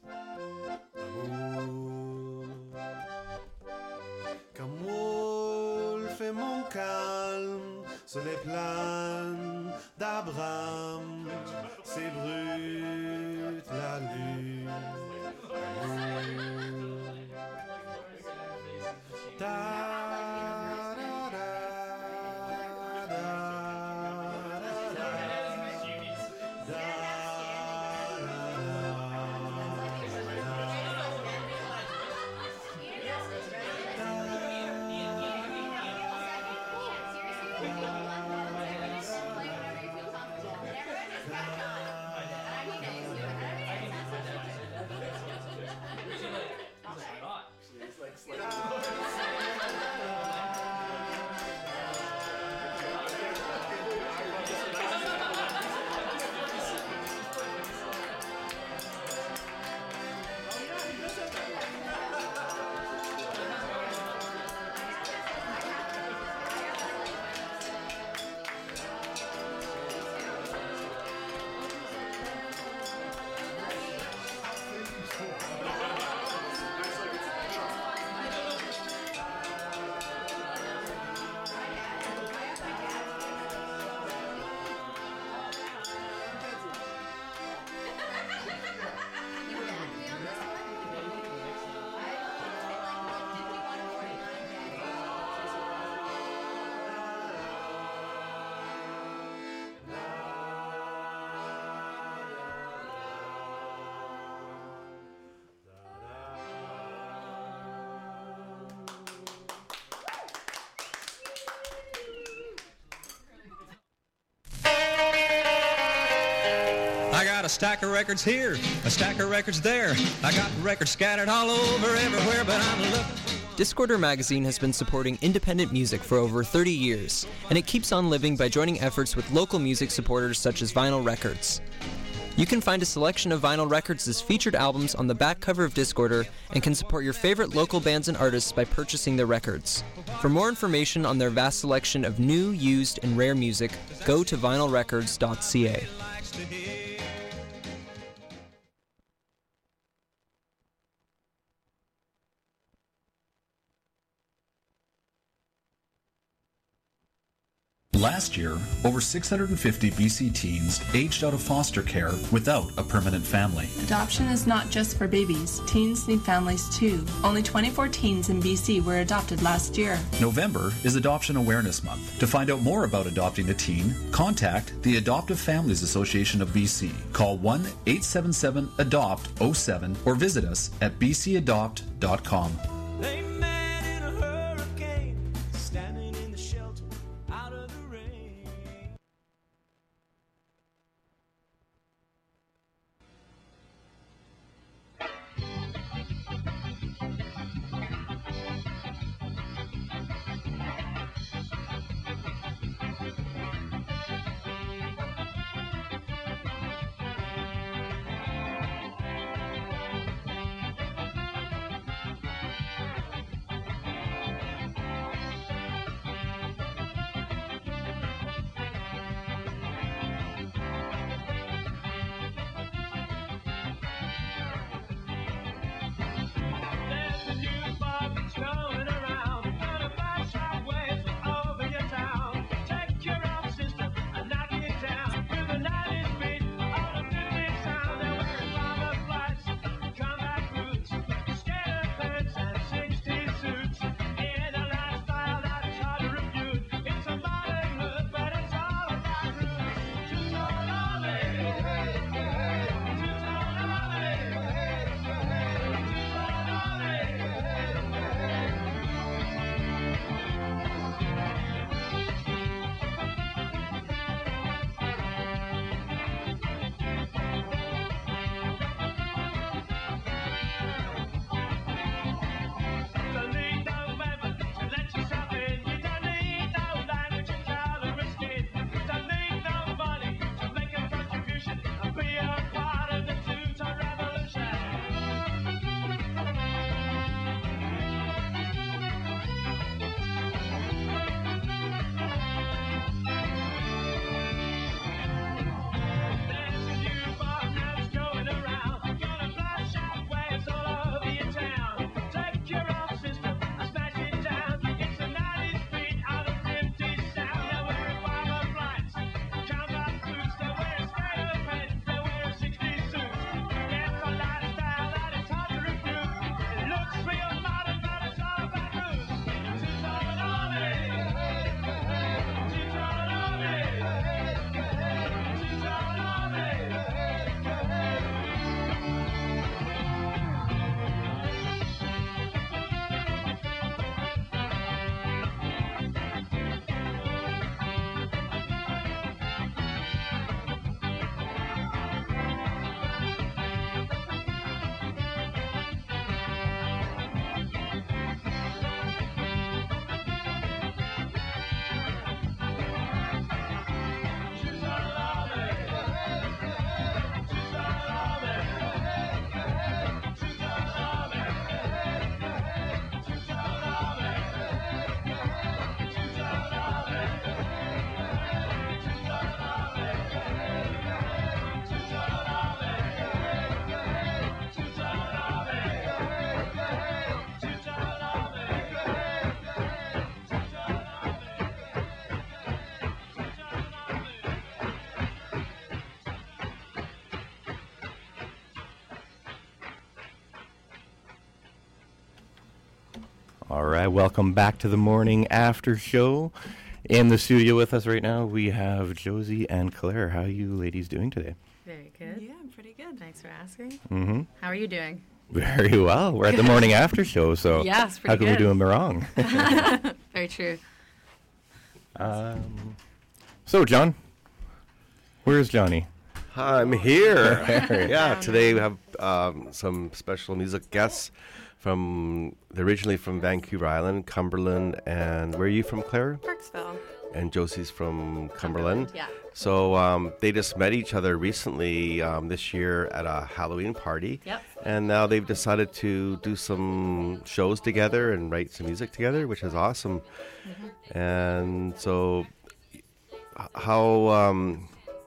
d'amour. Comme Wolf et mon calme sur les plaines d'Abraham, c'est brûle la lutte d'amour. Da, da, da, da, da, da, I got a stack of records here, a stack of records there. I got records scattered all over everywhere, but I'm looking. Discorder magazine has been supporting independent music for over thirty years, and it keeps on living by joining efforts with local music supporters such as Vinyl Records. You can find a selection of Vinyl Records' featured albums on the back cover of Discorder and can support your favorite local bands and artists by purchasing their records. For more information on their vast selection of new, used, and rare music, go to vinyl records dot c a. Last year, over six hundred fifty B C teens aged out of foster care without a permanent family. Adoption is not just for babies. Teens need families too. Only twenty-four teens in B C were adopted last year. November is Adoption Awareness Month. To find out more about adopting a teen, contact the Adoptive Families Association of B C. Call one eight seven seven adopt oh seven or visit us at b c adopt dot com. They met in a hurricane, standing in the shelter, out of the rain. There's a new bug that's going around. Gonna fly sideways over your town. Take your own system and knock it down. With a ninety speed on a fifty sound. They're wearing bomber flights, combat boots, skater pants and sixty suits. In a lifestyle that's hard to refute. It's a modern hood, but it's all about roots. Two-tone ollie, hey, hey, hey. Two-tone ollie, hey, hey, hey. Two-tone ollie, hey, hey, hey. Don't need no weapon to let yourself in. You don't need no language and color of skin. Don't need no money to make a contribution and be a part of the two-tone revolution. There's a new bug that's going around. Gonna fly shockwaves all over your town. Take your own system and smash it down. It's a ninety speed out of fifty sound. They're wearing bomber flights, combat boots. They're wearing skater pants. They're wearing sixty suits. It's a lifestyle that is hard to refute. It looks real modern, but it's all about roots. Two-tone ollie, hey, hey, hey. Two-tone ollie, hey, hey, hey. Two-tone ollie, hey, hey, hey. All right, welcome back to the morning after show. In the studio with us right now, we have Josie and Claire. How are you ladies doing today? Very good. Yeah, I'm pretty good. Thanks for asking. Mm-hmm. How are you doing? Very well. We're at the morning after show, so Yeah, it's how pretty could we good. do them wrong? Very true. um, so, John, where's Johnny? I'm here. There. Yeah, today we have um, some special music guests from, they're originally from Vancouver Island, Cumberland, and where are you from, Claire? Parksville. And Josie's from Cumberland. Yeah. So um, they just met each other recently um, this year at a Halloween party. Yep. And now they've decided to do some shows together and write some music together, which is awesome. Mm-hmm. And so, h- how um,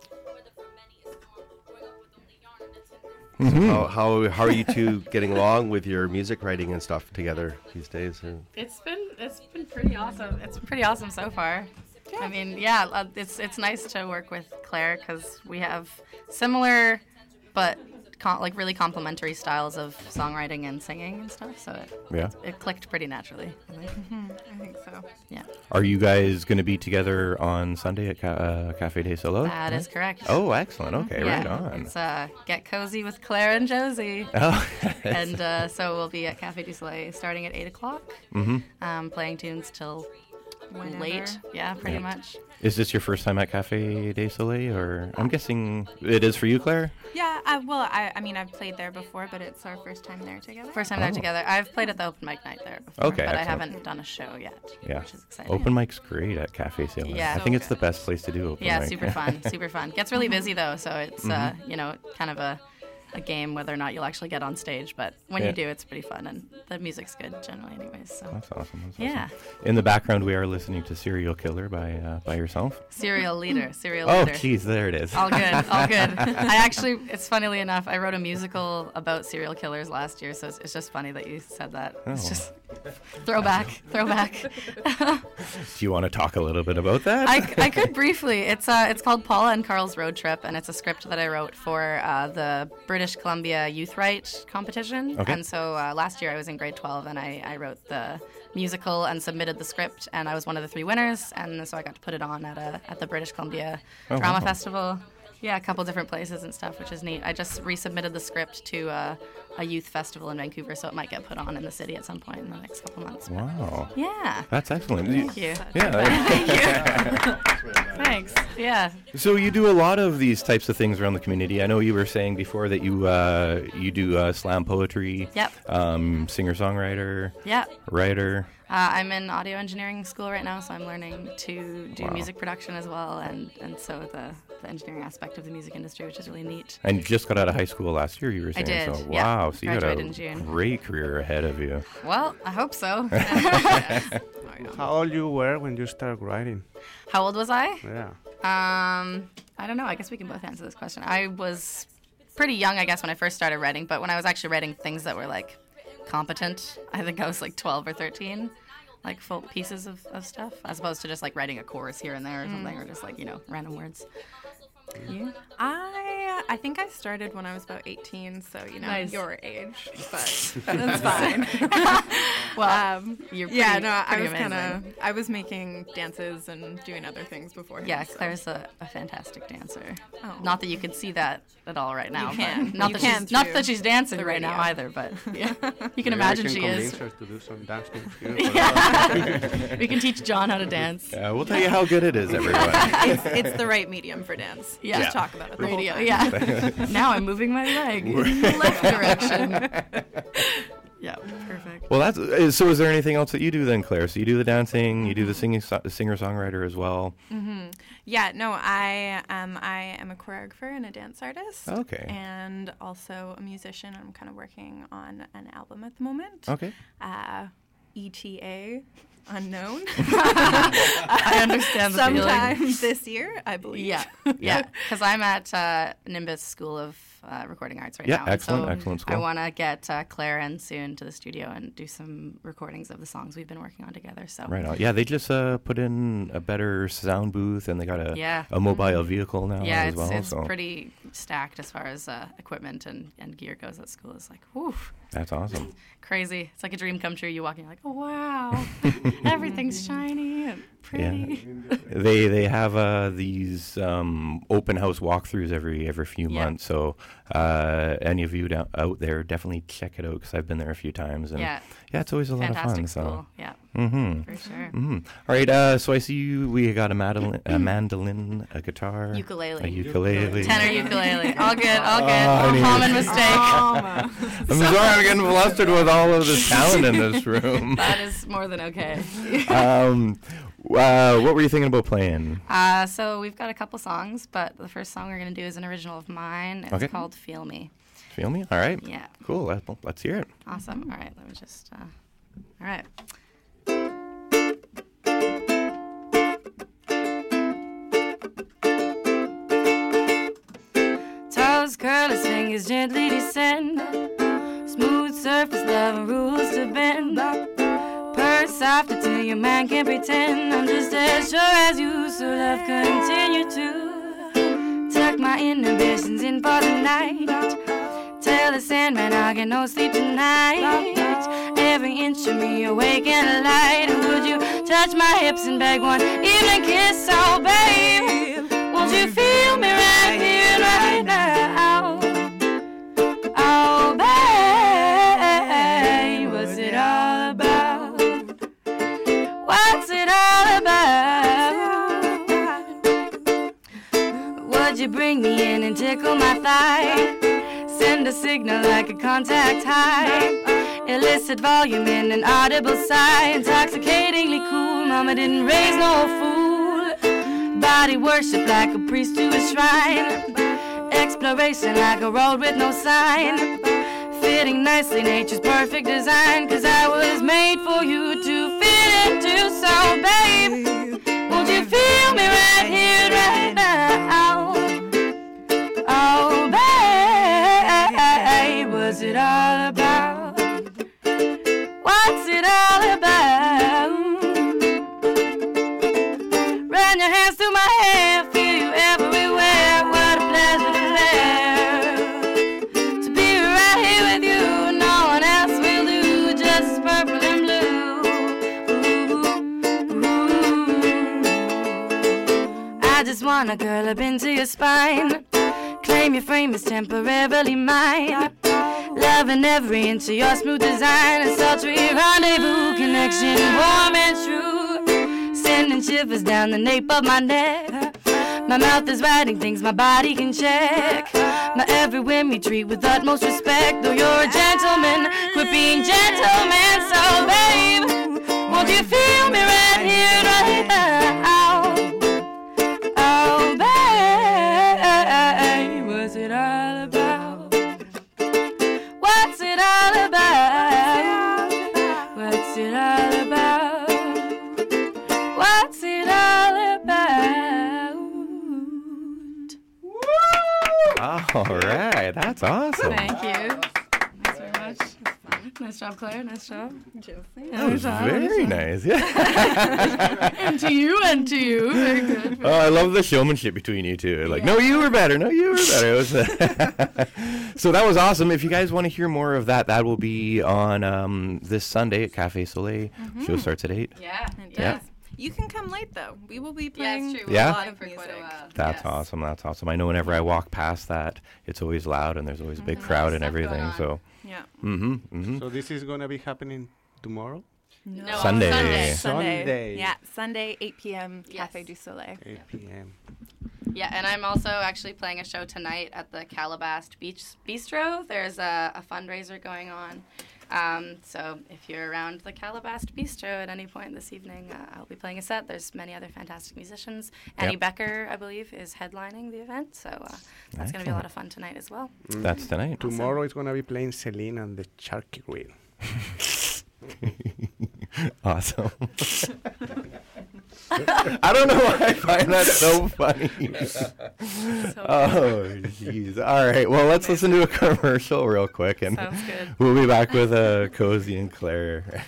Mhm. how, how how are you two getting along with your music writing and stuff together these days? Uh, It's been it's been pretty awesome. It's been pretty awesome so far. I mean, yeah, uh, it's it's nice to work with Claire because we have similar, but com- like really complementary styles of songwriting and singing and stuff. So it Yeah. it, it clicked pretty naturally. Mm-hmm. I think so. Yeah. Are you guys going to be together on Sunday at Ca- uh, Cafe de Solo? That is correct. Oh, excellent. Okay, yeah, right on. It's uh, Get Cozy with Claire and Josie. Oh, and uh, so we'll be at Cafe du Soleil starting at eight o'clock, Mhm. um, playing tunes till Whenever. late. Yeah, pretty Yeah. much. Is this your first time at Cafe de Soleil, or I'm guessing it is for you, Claire? Yeah, I, well, I, I mean, I've played there before, but it's our first time there together. First time there Oh. together. I've played at the open mic night there before, Okay, but I excellent. haven't done a show yet. Yeah. Which is exciting. Open mic's great at Cafe Soleil. Yeah. I So think it's the best place to do open Yeah, mic. super fun, super fun. Gets really busy though, so it's uh, Mhm. you know kind of a, a game whether or not you'll actually get on stage. But when Yeah. you do, it's pretty fun, and the music's good generally, anyways. So That's awesome. That's yeah, awesome. In the background, we are listening to Serial Killer by uh, by yourself. serial leader, serial Oh, leader. jeez, there it is. All good, all good. I actually, it's funnily enough, I wrote a musical about serial killers last year, so it's, it's just funny that you said that. It's Oh. just throwback, throwback. Do you want to talk a little bit about that? I, I could briefly. It's uh, it's called Paula and Carl's Road Trip, and it's a script that I wrote for uh, the British Columbia Youth Right competition. Okay. And so uh, last year I was in grade twelve, and I, I wrote the musical and submitted the script, and I was one of the three winners, and so I got to put it on at a at the British Columbia Oh, Drama wow. Festival. Yeah, a couple different places and stuff, which is neat. I just resubmitted the script to uh, a youth festival in Vancouver, so it might get put on in the city at some point in the next couple months. Wow. Yeah. That's excellent. Thank you. Yeah. Thanks. Yeah. So you do a lot of these types of things around the community. I know you were saying before that you uh, you do uh, slam poetry. Yep. Um, singer songwriter. Yep. Writer. Uh, I'm in audio engineering school right now, so I'm learning to do Wow. music production as well, and, and so the, the engineering aspect of the music industry, which is really neat. And you just got out of high school last year, you were I saying. did, So yeah. wow. So you got Graduated a in June. great career ahead of you. Well, I hope so. How old you were when you started writing? How old was I? Yeah. Um, I don't know. I guess we can both answer this question. I was pretty young, I guess, when I first started writing, but when I was actually writing things that were like competent, I think I was like twelve or thirteen, like full pieces of, of stuff, as opposed to just like writing a chorus here and there or Mm. something, or just like, you know, random words. You? I I think I started when I was about eighteen, so you know Nice. your age, but that's fine. Well, um, you're yeah, pretty- no, I pretty was kind of amazing. I was making dances and doing other things beforehand. Yeah, so. Claire's a, a fantastic dancer. Oh. Not that you can see that at all right now. You but can. Not You that can she's not through that she's dancing the right now radio. either, but yeah, you can Maybe imagine I can she is. convince her to do some dance moves here. Yeah. We can teach John how to dance. Yeah, we'll tell you how good it is, everyone. it's, it's the right medium for dance. Yeah. Just talk about it. The Radio, whole time. yeah. Now I'm moving my leg in the left direction. Yeah, perfect. Well, that's uh, so. Is there anything else that you do then, Claire? So you do the dancing, you do the singing, so- singer songwriter as well. hmm Yeah, no, I um I am a choreographer and a dance artist. Okay. And also a musician. I'm kind of working on an album at the moment. Okay. Uh, E T A, unknown. I understand the feeling. Sometime this year, I believe. Yeah, yeah. Because I'm at uh, Nimbus School of uh, Recording Arts right Yeah, now. and excellent, so excellent school. I want to get uh, Claire and Soon to the studio and do some recordings of the songs we've been working on together. So Right on. Yeah, they just uh, put in a better sound booth, and they got a Yeah. a mobile vehicle now yeah, as it's, well. it's so pretty stacked as far as uh, equipment and, and gear goes at school. It's like, whew, that's awesome. crazy. It's like a dream come true. You walk in, you're like, oh, wow, everything's shiny and pretty. Yeah, they they have uh, these um, open house walkthroughs every every few Yeah. months. So uh, any of you down, out there, definitely check it out because I've been there a few times. And Yeah. yeah, it's always a lot Fantastic of fun. school, So yeah, mm-hmm. for sure. Mm-hmm. All right, uh, so I see you. We got a mandolin, a mandolin, a guitar, Ukulele. a ukulele, Tenor ukulele. All good, all good. Oh, honey. Common mistake. I'm sorry, I'm getting flustered with all of this talent in this room. That is more than okay. um, uh, what were you thinking about playing? Uh, so we've got a couple songs, but the first song we're going to do is an original of mine. It's Okay. called Feel Me. Feel me? All right. Yeah. Cool. Let, let's hear it. Awesome. All right, let me just, uh, all right. Toes curl, his fingers gently descend. Smooth surface, love and rules to bend. Purse soft until your man can't pretend. I'm just as sure as you, so love continue to tuck my inhibitions in for the night. Tell the Sandman I'll get no sleep tonight. Every inch of me awake and alight. Would you touch my hips and beg one evening kiss? Oh, babe, won't you feel me right here, right now? Oh, babe, what's it all about? What's it all about? Would you bring me in and tickle my thigh? Send a signal like a contact high. Illicit volume in an audible sigh. Intoxicatingly cool, mama didn't raise no fool. Body worship like a priest to a shrine. Exploration like a road with no sign. Fitting nicely nature's perfect design. Cause I was made for you to fit into. So babe, won't you feel me right here, right now? Oh babe, what's it all about? What's it all about? Run your hands through my hair, feel you everywhere. What a pleasure to live, to be right here with you. No one else will do, just purple and blue. Ooh, ooh. I just wanna curl up into your spine. Claim your frame is temporarily mine. Loving every inch of your smooth design. A sultry rendezvous connection, warm and true. Sending shivers down the nape of my neck. My mouth is writing things my body can check. My every whim you treat with utmost respect. Though you're a gentleman, quit being gentleman. So babe, won't you feel me right here, right now? Oh babe, what's it all about? What's it all about? What's it all about? What's it all about? All right, that's awesome. Thank you. Thanks very much. Nice job, Claire. Nice job, Josie. That was very nice. Yeah. And to you, and to you. Very good. Oh, I love the showmanship between you two. Like, no, you were better. No, you were better. It was, uh, so that was awesome. If you guys want to hear more of that, that will be on um, this Sunday at Cafe Soleil. Mhm. Show starts at eight. Yeah, it Yeah. does. You can come late though. We will be Yeah, playing it's true. Yeah? a lot of music. That's awesome. That's awesome. I know whenever I walk past that, it's always loud and there's always a big crowd and everything. So, Yeah. mm-hmm, mm-hmm. So this is gonna be happening tomorrow? No, Sunday. Sunday. Sunday. Yeah, Sunday, eight p.m. Cafe du Soleil. eight p.m. Yeah, and I'm also actually playing a show tonight at the Calabast Beach Bistro. There's a, a fundraiser going on. Um, so if you're around the Calabast Bistro at any point this evening, uh, I'll be playing a set. There's many other fantastic musicians. Annie Yep. Becker, I believe, is headlining the event. So uh, that's going to be a lot of fun tonight as well. That's tonight. Tomorrow it's gonna be playing Celine and the Charky Grill. Awesome. I don't know why I find that so funny. Oh, jeez. All right. Well, let's listen to a commercial real quick, and Sounds good. we'll be back with uh, Cozy and Claire.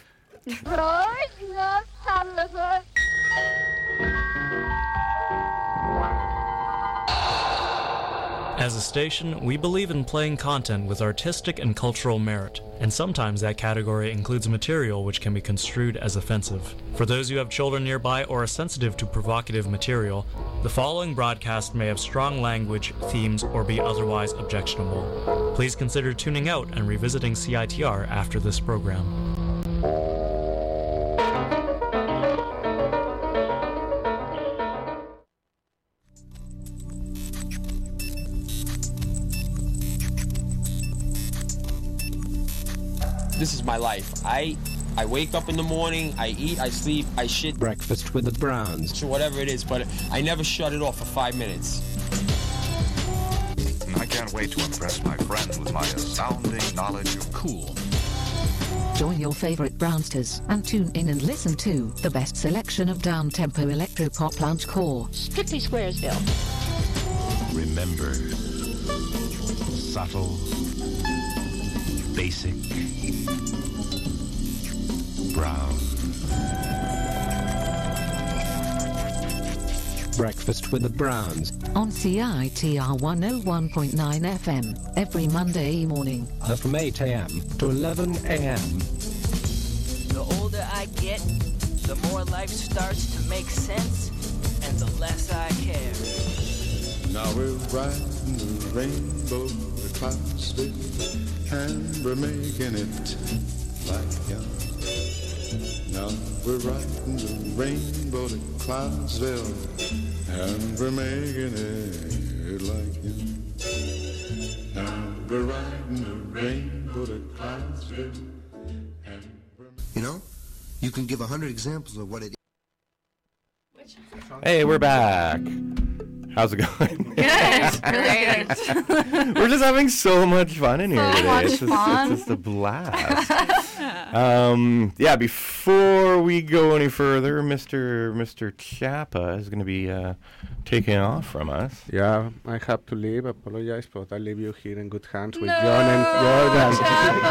As a station, we believe in playing content with artistic and cultural merit, and sometimes that category includes material which can be construed as offensive. For those who have children nearby or are sensitive to provocative material, the following broadcast may have strong language, themes, or be otherwise objectionable. Please consider tuning out and revisiting C I T R after this program. This is my life. I I wake up in the morning, I eat, I sleep, I shit. Breakfast with the Browns. Whatever it is, but I never shut it off for five minutes. I can't wait to impress my friends with my astounding knowledge of cool. Join your favorite Brownsters and tune in and listen to the best selection of down-tempo electropop loungecore. Strictly Squaresville. Remember, subtle, basic, brown. Breakfast with the Browns. On C I T R one oh one point nine F M. Every Monday morning. Uh, from eight a.m. to eleven a.m. The older I get, the more life starts to make sense, and the less I care. Now we're riding the rainbow to Clarksville, and we're making it like young. Now we're riding the rainbow to Clarksville, and we're making it like young. Now we're riding the rainbow to Clarksville, and You know, you can give a hundred examples of what it is. Hey, we're back. How's it going? Good. Really good. We're just having so much fun in here So today. much It's just, fun. it's just a blast. um, yeah, before we go any further, Mister Mister Chapa is going to be uh, taking off from us. Yeah, I have to leave. Apologize, but I leave you here in good hands with John and Jordan.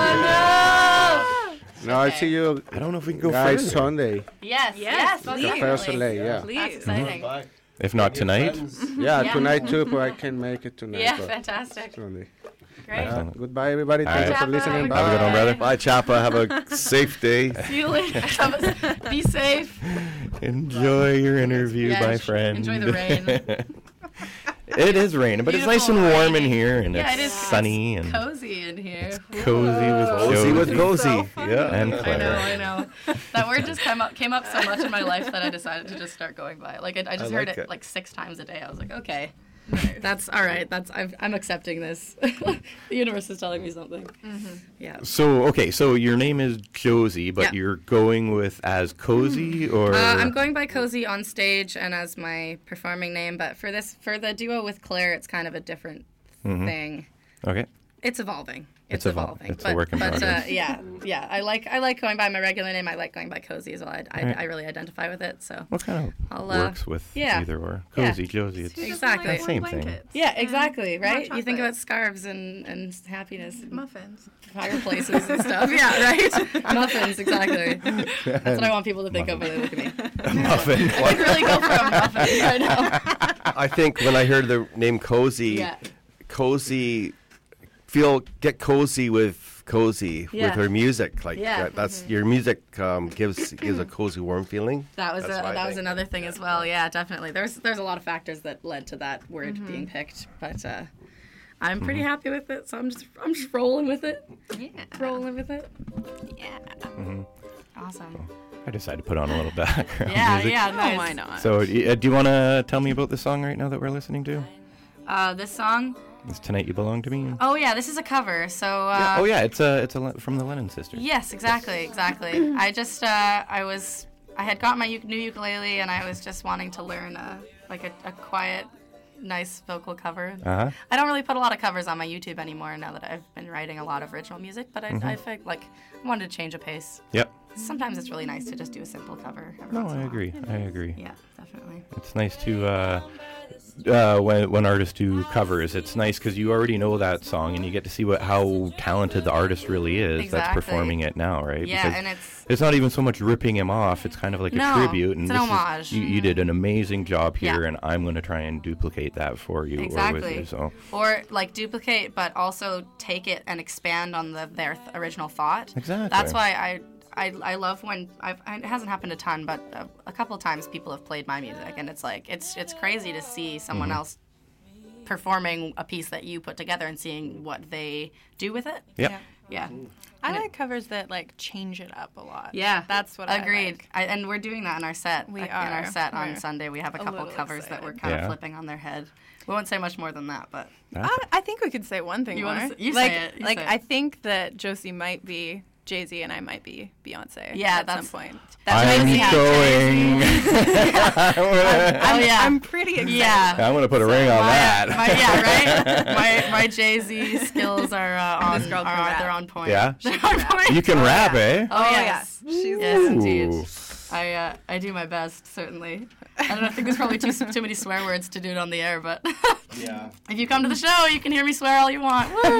No, I'll see you. I don't know if we can go guys further. Sunday. Yes, yes, Café Soleil, yeah. That's exciting. If not tonight. Yeah, Yeah. tonight too, but I can make it tonight. Yeah, but fantastic. Sunday. Great. Yeah, goodbye, everybody. All Thanks right. for listening. Have a good one, brother. Bye, Chapa. Have a safe day. See you later. Be safe. Enjoy your interview, Yeah, my en- friend. enjoy the rain. It is raining, but it's nice and warm in here, and Yeah, it's it is sunny and cozy in here. cozy with Cozy with Josie. cozy. Yeah. And I Claire. know, I know. That word just came up came up so much in my life that I decided to just start going by it. Like I, I just I heard like it, it. like six times a day. I was like, okay, that's all right. That's I've, I'm accepting this. The universe is telling me something. Mm-hmm. Yeah. So okay, so your name is Josie, but Yeah. you're going with as Cozy, or Uh, I'm going by Cozy on stage and as my performing name, but for this for the duo with Claire, it's kind of a different Mhm. thing. Okay. It's evolving. It's It's, evol- evolving. it's a but, work in but, progress. Uh, yeah, yeah. I like I like going by my regular name. I like going by Cozy as well. I, I, Right. I really identify with it. So What kind of I'll, uh, works with yeah. either or? Yeah. Cozy, Josie. It's Exactly. the same thing. Yeah, exactly. Right. hot You think chocolate. about scarves and, and happiness, and Muffins. fireplaces and stuff. Yeah, right. Muffins. Exactly. That's what I want people to think of when they look at me. A muffin. I could really go for a muffin right now. I think when I heard the name Cozy, Yeah. Cozy, feel get cozy with Cozy Yeah. with her music. Like Yeah. that, that's your music um, gives gives a cozy, warm feeling. That was a, That's what I that was think. another thing as well. Yeah, definitely. There's there's a lot of factors that led to that word Mhm. being picked, but uh, I'm pretty Mm-hmm. happy with it. So I'm just I'm just rolling with it. Yeah. Rolling with it. Yeah. Mhm. Awesome. I decided to put on a little background Yeah, music. yeah, nice. Oh, why not? So, uh, do you want to tell me about the song right now that we're listening to? Uh, this song. It's Tonight You Belong to Me. Oh yeah, this is a cover. So. Uh, Yeah, oh yeah, it's a it's a Le- from the Lennon Sisters. Yes, exactly, exactly. I just uh, I was I had got my u- new ukulele and I was just wanting to learn a like a, a quiet, nice vocal cover. Uh-huh. I don't really put a lot of covers on my YouTube anymore now that I've been writing a lot of original music, but I, Mhm. I felt like I wanted to change a pace. Yep. Sometimes it's really nice to just do a simple cover. every No, once in a I while. agree. I agree. Yeah, definitely. It's nice to uh, uh, when when artists do covers. It's nice because you already know that song and you get to see what how talented the artist really is that's Exactly. performing it now, right? Yeah, because and it's- it's not even so much ripping him off. It's kind of like a No, tribute, and it's an this is- homage. you, you did an amazing job here, Yeah. and I'm going to try and duplicate that for you or with Exactly. you. So Or like duplicate, but also take it and expand on the their th- original thought. Exactly. That's why I I, I love when I've, it hasn't happened a ton, but a, a couple of times people have played my music, and it's like it's it's crazy to see someone Mhm. else performing a piece that you put together and seeing what they do with it. Yep. Yeah. I And it- like covers that like change it up a lot. Yeah, that's what I agreed. like. I, and we're doing that in our set. We in are. our set on We're Sunday. We have a a couple little covers that we're excited. kind Yeah. of flipping on their head. We won't say much more than that, but I, I think we could say one thing You more. wanna say- you like, say it, you like say it. I think that Josie might be Jay-Z and I might be Beyonce. Yeah, at that's- some point. I'm going. I'm, Oh, yeah. I'm pretty excited. Yeah. I'm going to put a ring on my, that. My, yeah, right. My my Jay Z skills are uh, on. This girl are, can rap. they're on point. Yeah? They're on point. You can rap, eh? Oh, Oh, yes. yeah. She's yes, indeed. Ooh. I uh, I do my best, certainly. I don't know, I think there's probably too too many swear words to do it on the air, but Yeah. if you come to the show, you can hear me swear all you want. Woo!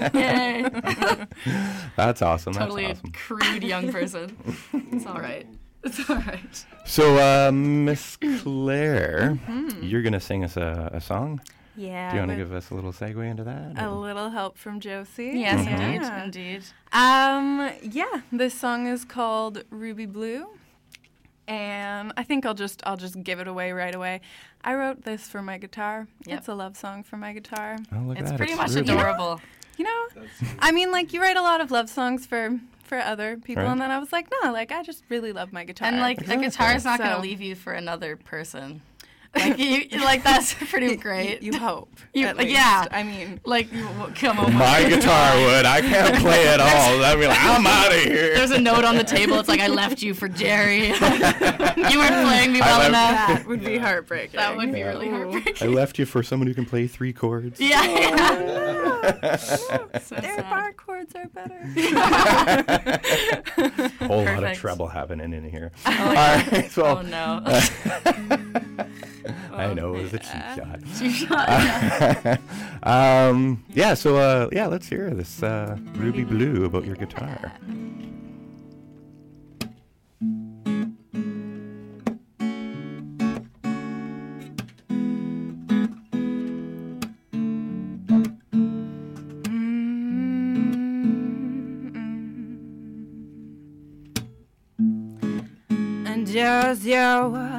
Yay! That's awesome. That's Totally awesome. a crude young person. It's all right. It's all right. So, uh, Miss Claire, Mhm. you're going to sing us a, a song? Yeah, Do you want to with- give us a little segue into that? A or- little help from Josie. Yes, Mhm. indeed, Yeah. indeed. Um, yeah, this song is called Ruby Blue, and I think I'll just I'll just give it away right away. I wrote this for my guitar. Yep. It's a love song for my guitar. Oh, look at It's that. pretty much Ruby. adorable. You know, I mean, like you write a lot of love songs for for other people, Right. and then I was like, no, like I just really love my guitar. And like a guitar is not going So- to leave you for another person. Like you, like that's pretty great. You hope. You, at least. yeah. I mean, like you- come on. My guitar would. I can't play at all. I'd be like, I'm out of here. There's a note on the table. It's like I left you for Jerry. You weren't playing me I well left- enough. that would be heartbreaking. That would be really Ooh. heartbreaking. I left you for someone who can play three chords. Yeah. Their bar chords are better. Whole lot of Perfect. treble happening in here. Oh, All right, so, oh no. I know, it was a cheap shot. Cheap shot. um, yeah, so uh, yeah, let's hear this uh, Ruby Blue about your guitar. And just your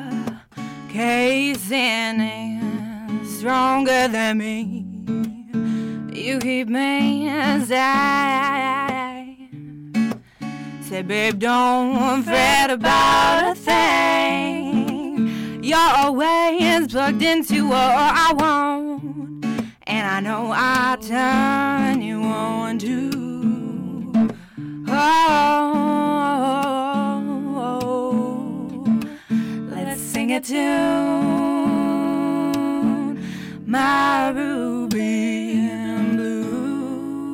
casing is stronger than me. You keep me inside. Say, babe, don't fret about a thing. You're always plugged into what I want, and I know I turn you on too. Oh, let's sing a tune, my ruby and blue.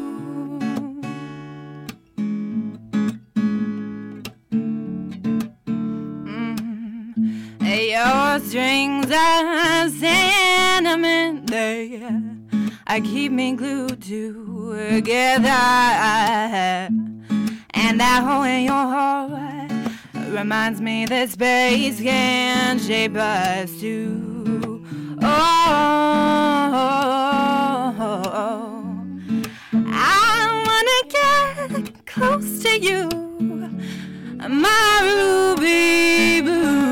Mm. Your strings are sentiment, they I keep me glued together. And that hole in your heart reminds me that space can shape us too. Oh, I wanna get close to you, my ruby blue.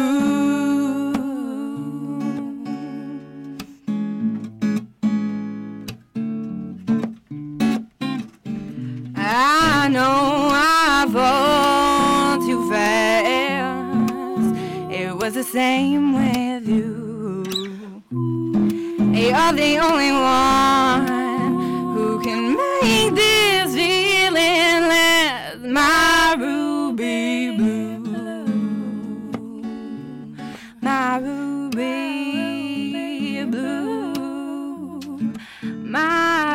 I know I fall too fast. It was the same with you. You're the only one who can make this feeling last. My ruby blue, my ruby blue, my.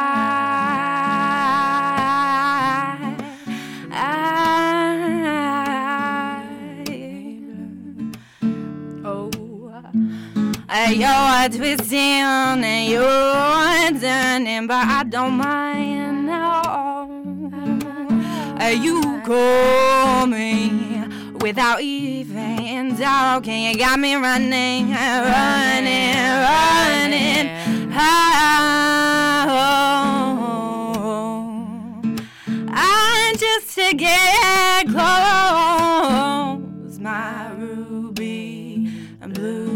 You're twisting and you're turning, but I don't mind now. You call me without even talking. You got me running, running, running. Oh, I just to get close, my ruby blue.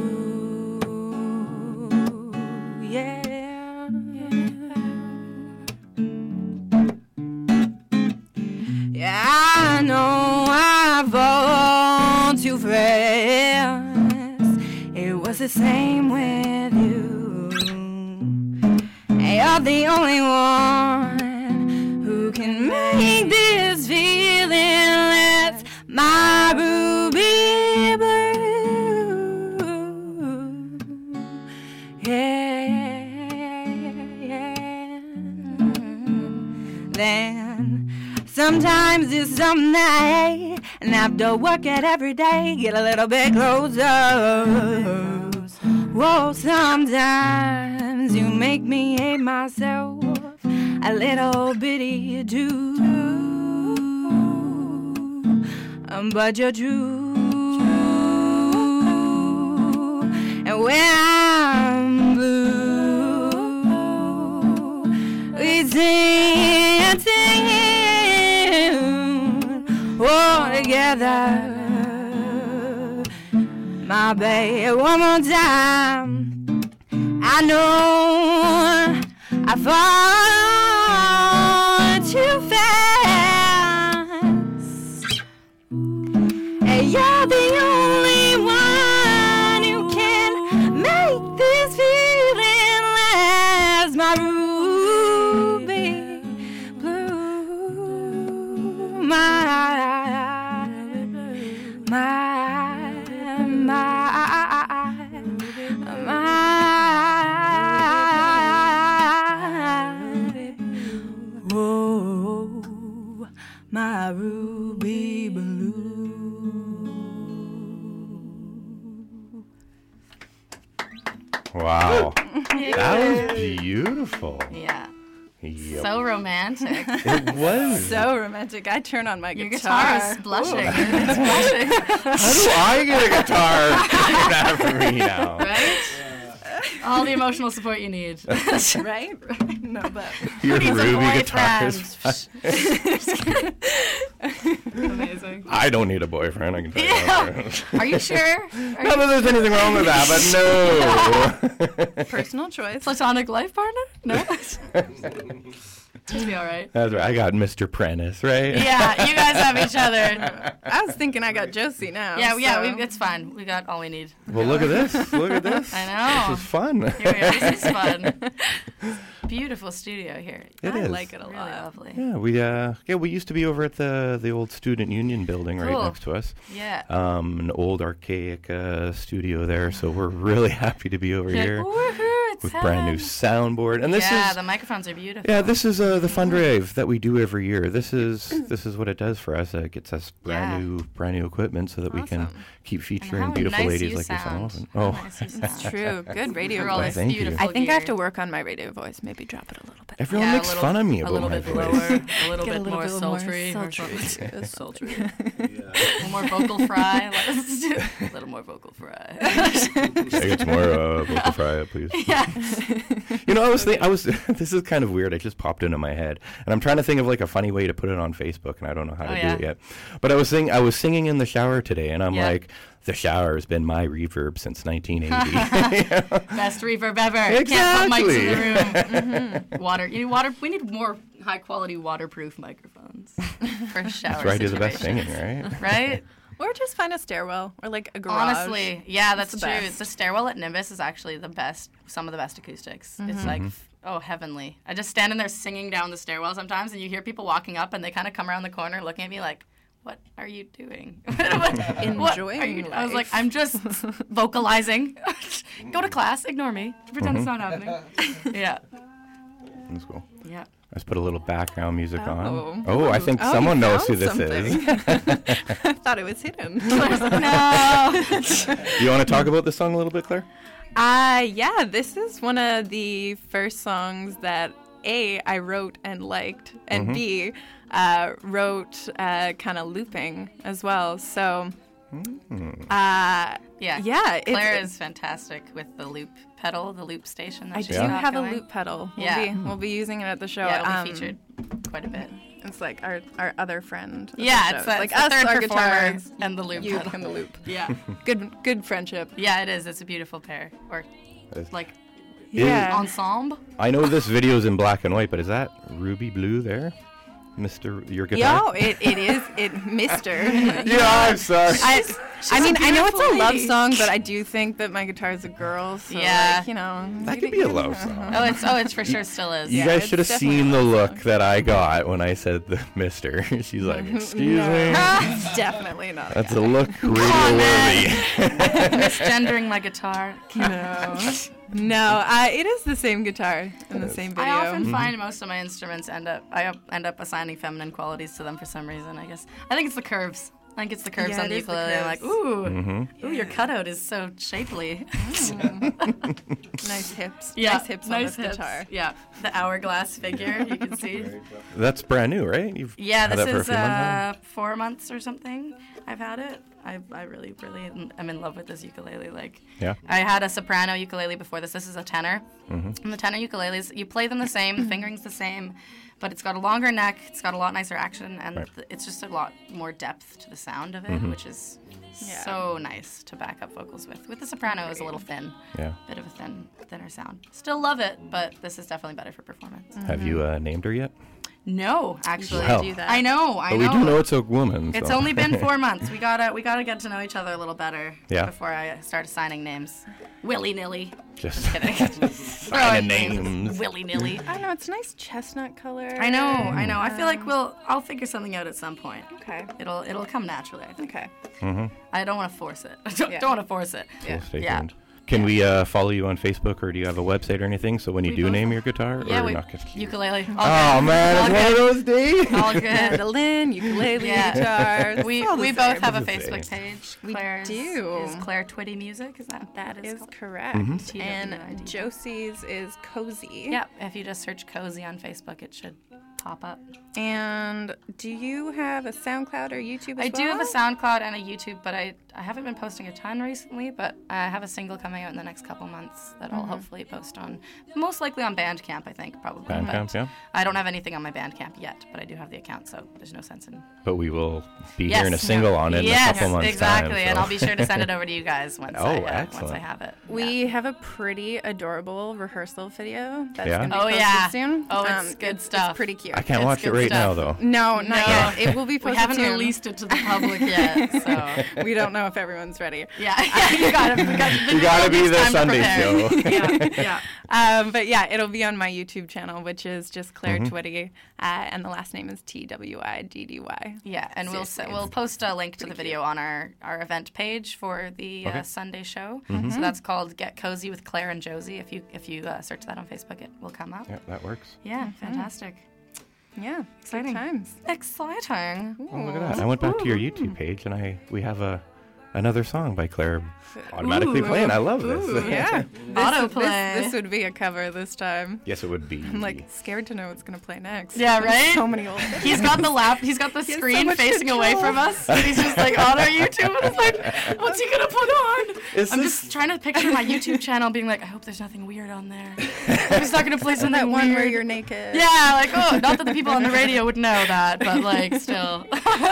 I know I fall too fast. It was the same with you. You're the only one who can make this feeling last. My ruby blue. Yeah, yeah. Then sometimes it's some night, and after work it every day, get a little bit closer. Whoa, sometimes you make me hate myself a little bitty too. um, but you're true. And when I'm blue, we sing, sing all together. My baby, one more time. I know I fall too fast, and you're the only one who can make this feeling last. My ruby blue, my my my my. My ruby blue. Wow. Yeah. That was beautiful. Yeah. Yep. So romantic. It was. So romantic. I turn on my Your guitar. guitar is blushing. Ooh. It's blushing. How do I get a guitar named after me now? Right? All the emotional support you need. Right? No, but Your Who needs a Ruby guitar boyfriend? is Amazing. I don't need a boyfriend. I can tell you Yeah. that. Are you sure? Are Not you- that there's anything wrong with that, but no. personal choice. Platonic life partner? No? It'll be all right. That's right. I got Mister Prentice, right? Yeah, you guys have each other. I was thinking I got Josie now. Yeah, yeah, so. we, it's fine. We got all we need. Well, look at this. Look at this. I know. This is fun. Here we are. This is fun. Beautiful studio here. It I is. like it a lot. Really lovely. Yeah, we uh, yeah, we used to be over at the the old Student Union building right Cool. next to us. Yeah. Um, an old archaic uh, studio there, so we're really happy to be over Yeah, here woohoo, it's with brand new soundboard. And this yeah, is the microphones are beautiful. yeah, this is uh, the fun rave that we do every year. This is this is what it does for us. Uh, it gets us brand Yeah. new brand new equipment so that we can keep featuring how beautiful nice ladies you like yourself. sound. And- How oh, nice you It's true. Good radio For all voice. this Thank you. beautiful I think I have to gear. work on my radio voice. Maybe drop it a little bit. everyone Yeah, a makes little- fun of me a about little my bit voice. lower, a little Get a bit little more bit more sultry. sultry. Or sultry. A little more vocal fry. Let's do a little more vocal fry. Can I get some more uh, vocal fry, please? Yeah. You know, I was think I was. This is kind of weird. It just popped into my head, and I'm trying to think of like a funny way to put it on Facebook, and I don't know how to Oh, do yeah. it yet. But I was sing. I was singing in the shower today, and I'm Yeah. like, the shower has been my reverb since nineteen eighty. Best reverb ever. Can't put mics in the room. Mhm. Water. You need water. We need more high quality waterproof microphones for shower. That's why I do the best situations. singing, right? Right? Or just find a stairwell or like a garage. Honestly, yeah, that's It's the true. best. The stairwell at Nimbus is actually the best, some of the best acoustics. It's Mhm. like, Mm-hmm. f- oh, heavenly. I just stand in there singing down the stairwell sometimes, and you hear people walking up, and they kind of come around the corner looking at me like, what are you doing? What are Enjoying you, I was like, life. I'm just vocalizing. Go to class, ignore me. Pretend it's Mhm. not happening. Yeah. That's cool. Yeah. Let's put a little background music Oh. on. Oh, I think Oh, someone you knows who found this is. I thought it was hidden. No. You want to talk about this song a little bit, Claire? Uh, yeah, this is one of the first songs that A, I wrote and liked, and Mhm. B, uh, wrote uh, kind of looping as well. So, Mm. uh, Yeah. yeah, it's- Claire is fantastic with the loop pedal, the loop station. That I she's do got have a going. loop pedal. We'll Yeah. be, we'll be using it at the show. Yeah, it'll be Um, featured quite a bit. It's like our, our other friend. at the Yeah, show. it's, a, like it's the us, third our performer guitars, and the loop you pedal. and the loop. Yeah. Good, good friendship. Yeah, it is. It's a beautiful pair. Or Is- like Yeah. ensemble. I know this video's in black and white, but is that Ruby Blue there? Mister your guitar? Yo, it, it is it Mister Yeah, I'm sorry. I, I a mean, I know it's a beautiful love lady. song, but I do think that my guitar is a girl. So Yeah. like, you know, That you could get- be a you love know. song. Oh, it's oh, it's for sure still is. You Yeah, guys it's should have definitely seen a the love look that I got when I said the Mister She's like, excuse No. me. It's definitely not. That's a look radio worthy. Misgendering my guitar. No, no, I, it is the same guitar in the same video. I often Mm-hmm. find most of my instruments end up I up- end up assigning feminine qualities to them for some reason. I guess I think it's the curves. I think it's the curves Yeah, on it the is the ukulele. I'm like, curves. ooh, Mhm. ooh, your cutout is so shapely. Nice hips. Yeah, Nice hips on nice this hips. guitar. Yeah, the hourglass figure you can see. That's brand new, right? You've Yeah, had this that for a is few months now? uh, four months or something. I've had it. I, I really, really am in love with this ukulele. Like, Yeah. I had a soprano ukulele before this. This is a tenor. Mhm. And the tenor ukuleles, you play them the same, the fingering's the same, but it's got a longer neck, it's got a lot nicer action, and Right. th- it's just a lot more depth to the sound of it, Mhm. which is Yeah. so nice to back up vocals with. With the soprano, it's a little thin. Yeah. Bit of a thin, thinner sound. Still love it, but this is definitely better for performance. Have you uh, named her yet? No, actually, Wow. do that. I know, I But know. we do know it's a woman. It's so. only been four months. We gotta we gotta get to know each other a little better Yeah. before I start assigning names. Willy nilly. Just kidding. signing names. Willy nilly. I don't know. It's a nice chestnut color. I know, I know. I feel like Um, we'll I'll figure something out at some point. Okay. It'll it'll come naturally. I think. Okay. Mm-hmm. I don't want to force it. I don't, Yeah. don't want to force it. So stay yeah. tuned. Can we uh, follow you on Facebook, or do you have a website or anything? So when you We do both- name your guitar, Yeah, or we, not? ukulele. Oh All good. man, All it's one of good. those days. All good. Mandolin, ukulele, Yeah. guitars. We it's all the we both same. have a It's the Facebook same. page. We Claire's do. Is Claire Twitty Music? Is that That what it is called? correct. Mhm. T W I D. And Josie's is Cozy. Yep. If you just search Cozy on Facebook, it should pop up. And do you have a SoundCloud or YouTube as I do well? have a SoundCloud and a YouTube, but I I haven't been posting a ton recently. But I have a single coming out in the next couple months that I'll Mhm. hopefully post on, most likely on Bandcamp, I think, probably. Bandcamp, but yeah. I don't have anything on my Bandcamp yet, but I do have the account, so there's no sense in. But we will be Yes. hearing a single on it yes, in a couple months' exactly, time. and so- I'll be sure to send it over to you guys once Oh, I uh, once excellent. I have it. We have a pretty adorable rehearsal video that's Yeah? going to be Oh, posted yeah. soon. Oh, it's Um, good it's- stuff. It's pretty cute. I can't It's watch it good right stuff. now, though. No, not No. yet. It will be posted We haven't soon. released it to the public yet, so We don't know if everyone's ready. yeah, you got to. You got You gotta be the time to Sunday prepare. show. yeah, yeah. Um, but yeah, it'll be on my YouTube channel, which is just Claire Mhm. Twitty, uh, and the last name is T W I D D Y. Yeah, and we'll Seriously, se- we'll it's post a link to the pretty video on our, our event page for the Okay. uh, Sunday show. Mhm. So that's called Get Cozy with Claire and Josie. If you if you uh, search that on Facebook, it will come up. Yeah, that works. Yeah, fantastic. Yeah, Exciting. Good times. Exciting. Oh, look at that. I went back to your YouTube page, and I we have a another song by Claire automatically Ooh. playing. I love this. Ooh, yeah. This, Autoplay. This, this would be a cover this time. Yes, it would be. I'm like scared to know what's gonna play next. Yeah, There's right? So many old. He's got the lap. He's got the He has so screen much facing away control. from us. And he's just like on our YouTube. And it's like, what's he gonna put on? Is I'm this- just trying to picture my YouTube channel being like, I hope there's nothing weird on there. I'm just not gonna play something that one weird. where you're naked. Yeah, like oh, not that the people on the radio would know that, but like still.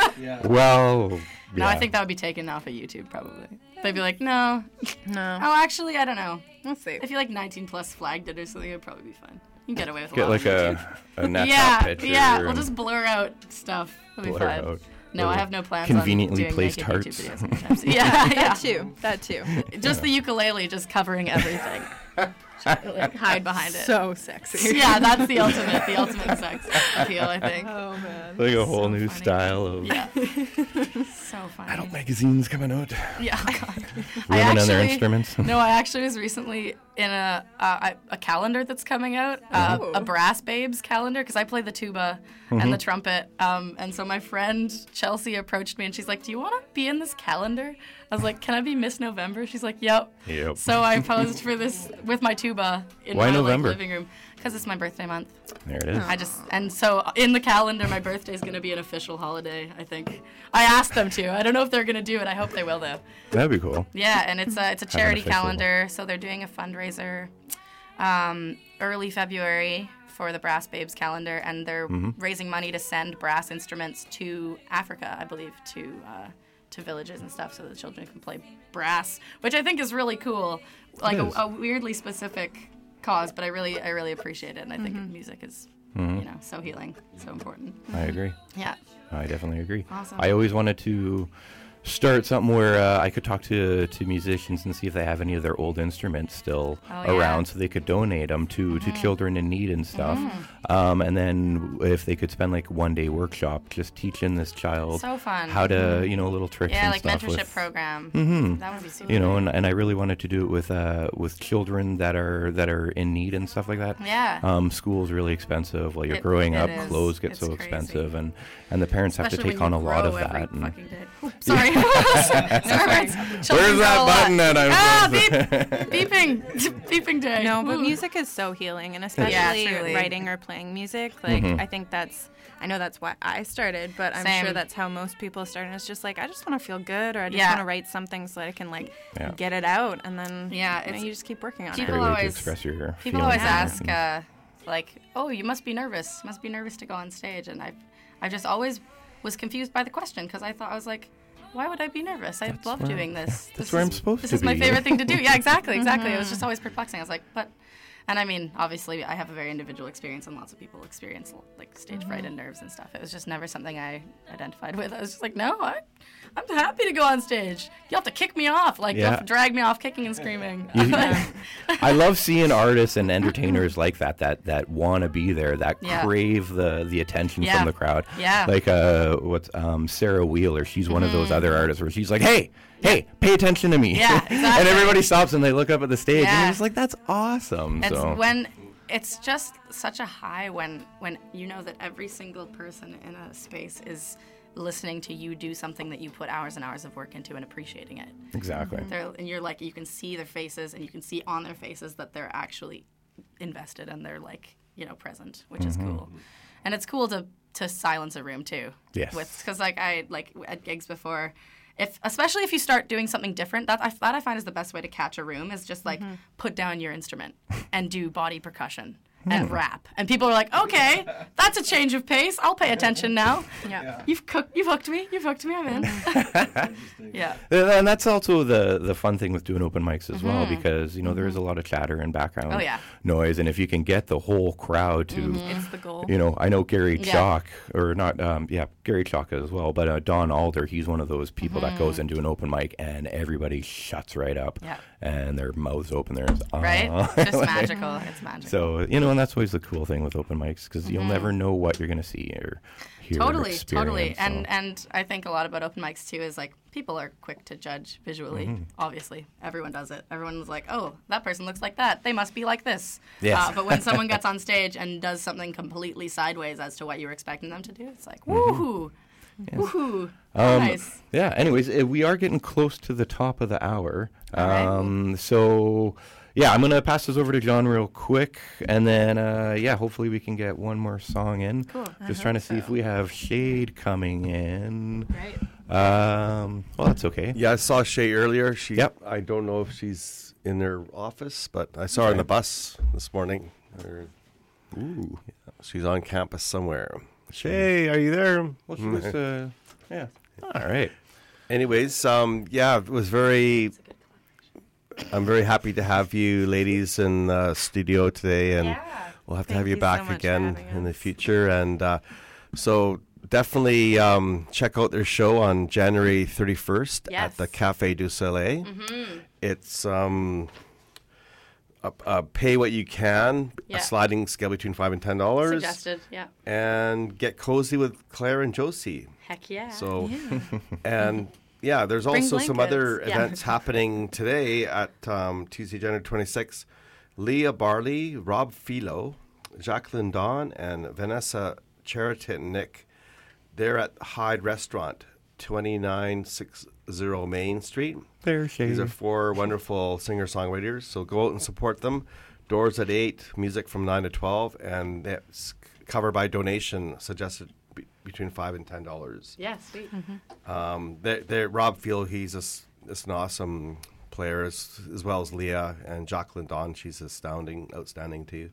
Well, No, I yeah. think that would be taken off of YouTube probably. They'd be like, no. No. Oh, actually, I don't know. Let's see. If you like nineteen plus flagged it or something, it'd probably be fine. You can get away with a Get lot like on a YouTube. a net yeah, picture. yeah. We'll and just blur out stuff. It'll be blur fine. out No, I little have no plans conveniently on doing placed naked hearts. YouTube videos anytime soon. Yeah, yeah. That too. That too. Just the ukulele, just covering everything. Like hide behind it. So sexy. Yeah, that's the ultimate, the ultimate sex appeal, I think. Oh man. Like a whole So new funny. style of Yeah. So funny. adult magazines coming out. Yeah. Oh God. Women I and their actually- instruments. No, I actually was recently in a uh, a calendar that's coming out, uh, Oh. a Brass Babes calendar, because I play the tuba Mhm. and the trumpet. Um, and so my friend Chelsea approached me and she's like, "Do you want to be in this calendar?" I was like, "Can I be Miss November?" She's like, "Yep." Yep. So I posed for this with my tuba in Why my like, November? living room because it's my birthday month. There it is. I just and so in the calendar, my birthday is gonna be an official holiday. I think I asked them to. I don't know if they're gonna do it. I hope they will though. That'd be cool. Yeah, and it's a it's a Have an charity official- calendar, so they're doing a fundraiser um, early February for the Brass Babes calendar, and they're Mhm. raising money to send brass instruments to Africa, I believe, to uh, to villages and stuff, so the children can play brass, which I think is really cool. Like a, is. a weirdly specific cause, but I really I really appreciate it, and I think Mhm. music is Mhm. you know so healing, so important. I agree. Yeah. I definitely agree. Awesome. I always wanted to start something where uh, I could talk to to musicians and see if they have any of their old instruments still Oh, around, yeah. so they could donate them to, to Mhm. children in need and stuff. Mhm. Um, and then if they could spend like one day workshop just teaching this child So fun. how to, Mhm. you know, little tricks Yeah, and like stuff. mentorship with, program. Mhm. That would be super You know, great. and, and I really wanted to do it with uh, with children that are that are in need and stuff like that. Yeah. Um, school's really expensive. While you're It- growing it up, is. clothes get It's so crazy. expensive, and and the parents have to Especially take when on you a lot of grow every that. and- fucking day. Oops, sorry. Yeah. Sorry. Where's Children grow that a lot. button that I'm Ah, supposed beep, to- beeping, beeping day. No, but Ooh. music is so healing, and Yeah, especially truly. writing or playing music. Like, Mhm. I think that's, I know that's why I started, but I'm Same. sure that's how most people start. And it's just like, I just want to feel good, or I just Yeah. want to write something so I can, like, Yeah. get it out. And then, Yeah, you, know, it's- you just keep working on people it. Great way to always express your people feelings always and ask emotions. uh, like, oh, you must be nervous, must be nervous to go on stage, and I, I just always was confused by the question because I thought I was like, why would I be nervous? I love where- doing this. that's this where is, I'm supposed This to is my be. favorite thing to do. Yeah, exactly, exactly. It was Mhm. just always perplexing. I was like, but, and I mean, obviously, I have a very individual experience, and lots of people experience like stage fright and nerves and stuff. It was just never something I identified with. I was just like, no, I, I'm happy to go on stage. You have to kick me off, like Yeah. you'll drag me off kicking and screaming. You- I love seeing artists and entertainers like that that that want to be there, that Yeah. crave the the attention Yeah. from the crowd. Yeah. Like uh, what's um, Sarah Wheeler? She's one of those Mhm. other artists where she's like, "Hey, hey, pay attention to me." Yeah, and exactly. everybody stops and they look up at the stage, and Yeah. they're just like, "That's awesome." It's so when it's just such a high when when you know that every single person in a space is listening to you do something that you put hours and hours of work into and appreciating it. Exactly. They're, and you're like, you can see their faces and you can see on their faces that they're actually invested and they're like, you know, present, which is Mhm. cool. And it's cool to to silence a room too. Yes. Because like I like at gigs before, if especially if you start doing something different, that I, that I find is the best way to catch a room is just like put down your instrument and do body percussion and Hmm. rap, and people are like, okay, that's a change of pace. I'll pay attention now. Yeah. You've cooked. You've hooked me. You've hooked me. I'm in. yeah. And and that's also the the fun thing with doing open mics as well, Mhm. because you know there is a lot of chatter and background Oh, yeah. noise, and if you can get the whole crowd to, Mhm. It's the goal. you know, I know Gary Yeah. Chalk, or not, um, yeah, Gary Chalk as well, but uh, Don Alder, he's one of those people that goes Mhm. into an open mic and everybody shuts right up, Yeah. and their mouths open there, uh, Right? Just like- magical. It's magical. So you know, and that's always the cool thing with open mics, because you'll Mhm. never know what you're gonna see or hear or Totally, experience. totally. so- And and I think a lot about open mics too is like people are quick to judge visually. Mhm. Obviously, everyone does it. Everyone's like, oh, that person looks like that. They must be like this. Yes. Uh, but when someone gets on stage and does something completely sideways as to what you were expecting them to do, it's like, Mhm. woohoo, Yes. woohoo, Um, nice. Yeah. Anyways, uh, we are getting close to the top of the hour. All right. Um, so yeah, I'm gonna pass this over to John real quick, and then uh, yeah, hopefully we can get one more song in. Cool. Just I trying to hope see if we have Shade coming in. Right. Um. Well, that's okay. Yeah, I saw Shay earlier. She. Yep. I don't know if she's in her office, but I saw her on the bus this morning. Or, Ooh. yeah, she's on campus somewhere. Shay, are you there? Well, she was. Uh, yeah. All right. Anyways, um, yeah, it was very. I'm very happy to have you ladies in the studio today, and we'll have to Thank have you, you so back much for again having in the future. And uh, so definitely um, check out their show on January thirty-first at the Café du Soleil. Mm-hmm. It's um, a, a pay what you can, Yeah. a sliding scale between five and ten dollars, Suggested, yeah. and get cozy with Claire and Josie. Heck yeah. So, Yeah. and yeah, there's Bring also some other blankets. Yeah. events happening today at um, Tuesday, January twenty-sixth. Leah Barley, Rob Philo, Jacqueline Dawn, and Vanessa Cheriton-Nick. They're at Hyde Restaurant, twenty-nine sixty Main Street. There, Shady. These are four wonderful singer-songwriters, so go out and support them. Doors at eight, music from nine to twelve, and it's covered by donation, suggested be- between five and ten dollars. Yeah, sweet. Um, they they Rob Field, he's a s just an awesome player, as, as well as Leah and Jacqueline Dawn. She's astounding, outstanding too.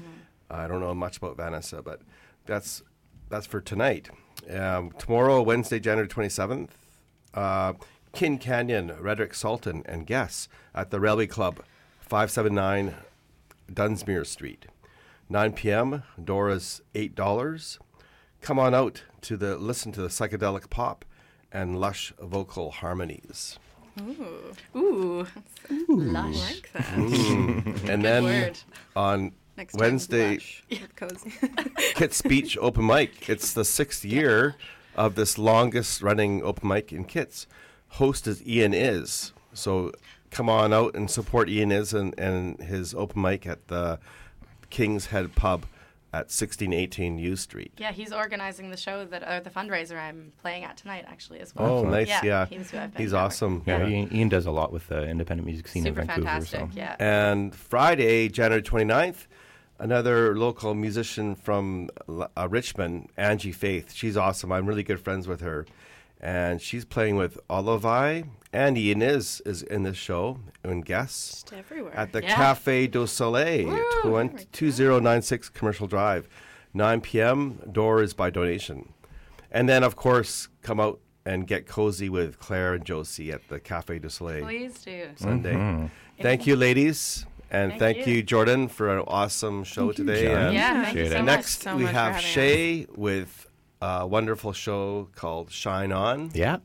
I don't know much about Vanessa, but that's that's for tonight. Um, tomorrow, Wednesday, January twenty-seventh, uh, Kin Canyon, Redrick Sultan, and guests at the Railway Club, five seventy-nine Dunsmuir Street. nine p.m., Dora's eight dollars. Come on out to the listen to the psychedelic pop and lush vocal harmonies. Ooh. Ooh. Lush. I like that. Mm. And Good then word. on Next time, Wednesday, lush with Cozy. Kit's Beach Open Mic. It's the sixth year of this longest running open mic in Kitts. Host is Ian Is. So come on out and support Ian Is and, and his open mic at the King's Head Pub at sixteen eighteen U Street. Yeah, he's organizing the show that or the fundraiser I'm playing at tonight actually as well. Oh, nice! Yeah, Yeah, he's, who I've been he's networking. awesome. Yeah, Yeah. Ian, Ian does a lot with the independent music scene Super in Vancouver. fantastic. So. Yeah. And Friday, January twenty-ninth, another local musician from uh, Richmond, Angie Faith. She's awesome. I'm really good friends with her. And she's playing with Olivai. And Ian is, is in this show and guests. Just everywhere. At the Yeah. Cafe du Soleil, twenty, two zero nine six Commercial Drive. nine p.m. Door is by donation. And then, of course, come out and get cozy with Claire and Josie at the Cafe du Soleil. Please do. Sunday. Mm-hmm. Thank you, ladies. And Thank thank, you. you. Jordan, for an awesome show Thank you, today. John. And Yeah, thank you so much. next, so we much for have having Shay with a wonderful show called Shine On. Yeah.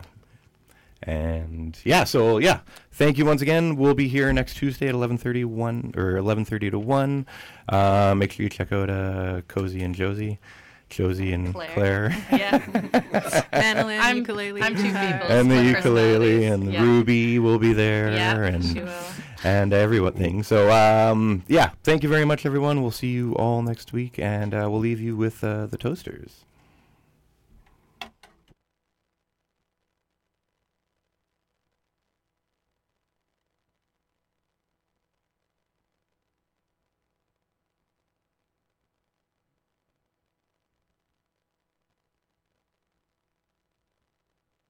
And yeah, so yeah, thank you once again. We'll be here next Tuesday at eleven thirty one or eleven thirty to one. Uh, make sure you check out uh, Cozy and Josie, Josie and Claire. Claire, Yeah. Mandolin, I'm- ukulele. I'm two guitar. people. and the Split ukulele, personalities. and Yeah. Ruby will be there, Yeah, and she will. and everything. So um, yeah, thank you very much, everyone. We'll see you all next week, and uh, we'll leave you with uh, the Toasters.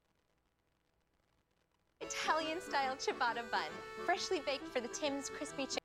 Italian-style ciabatta bun, freshly baked for the Tim's crispy chicken.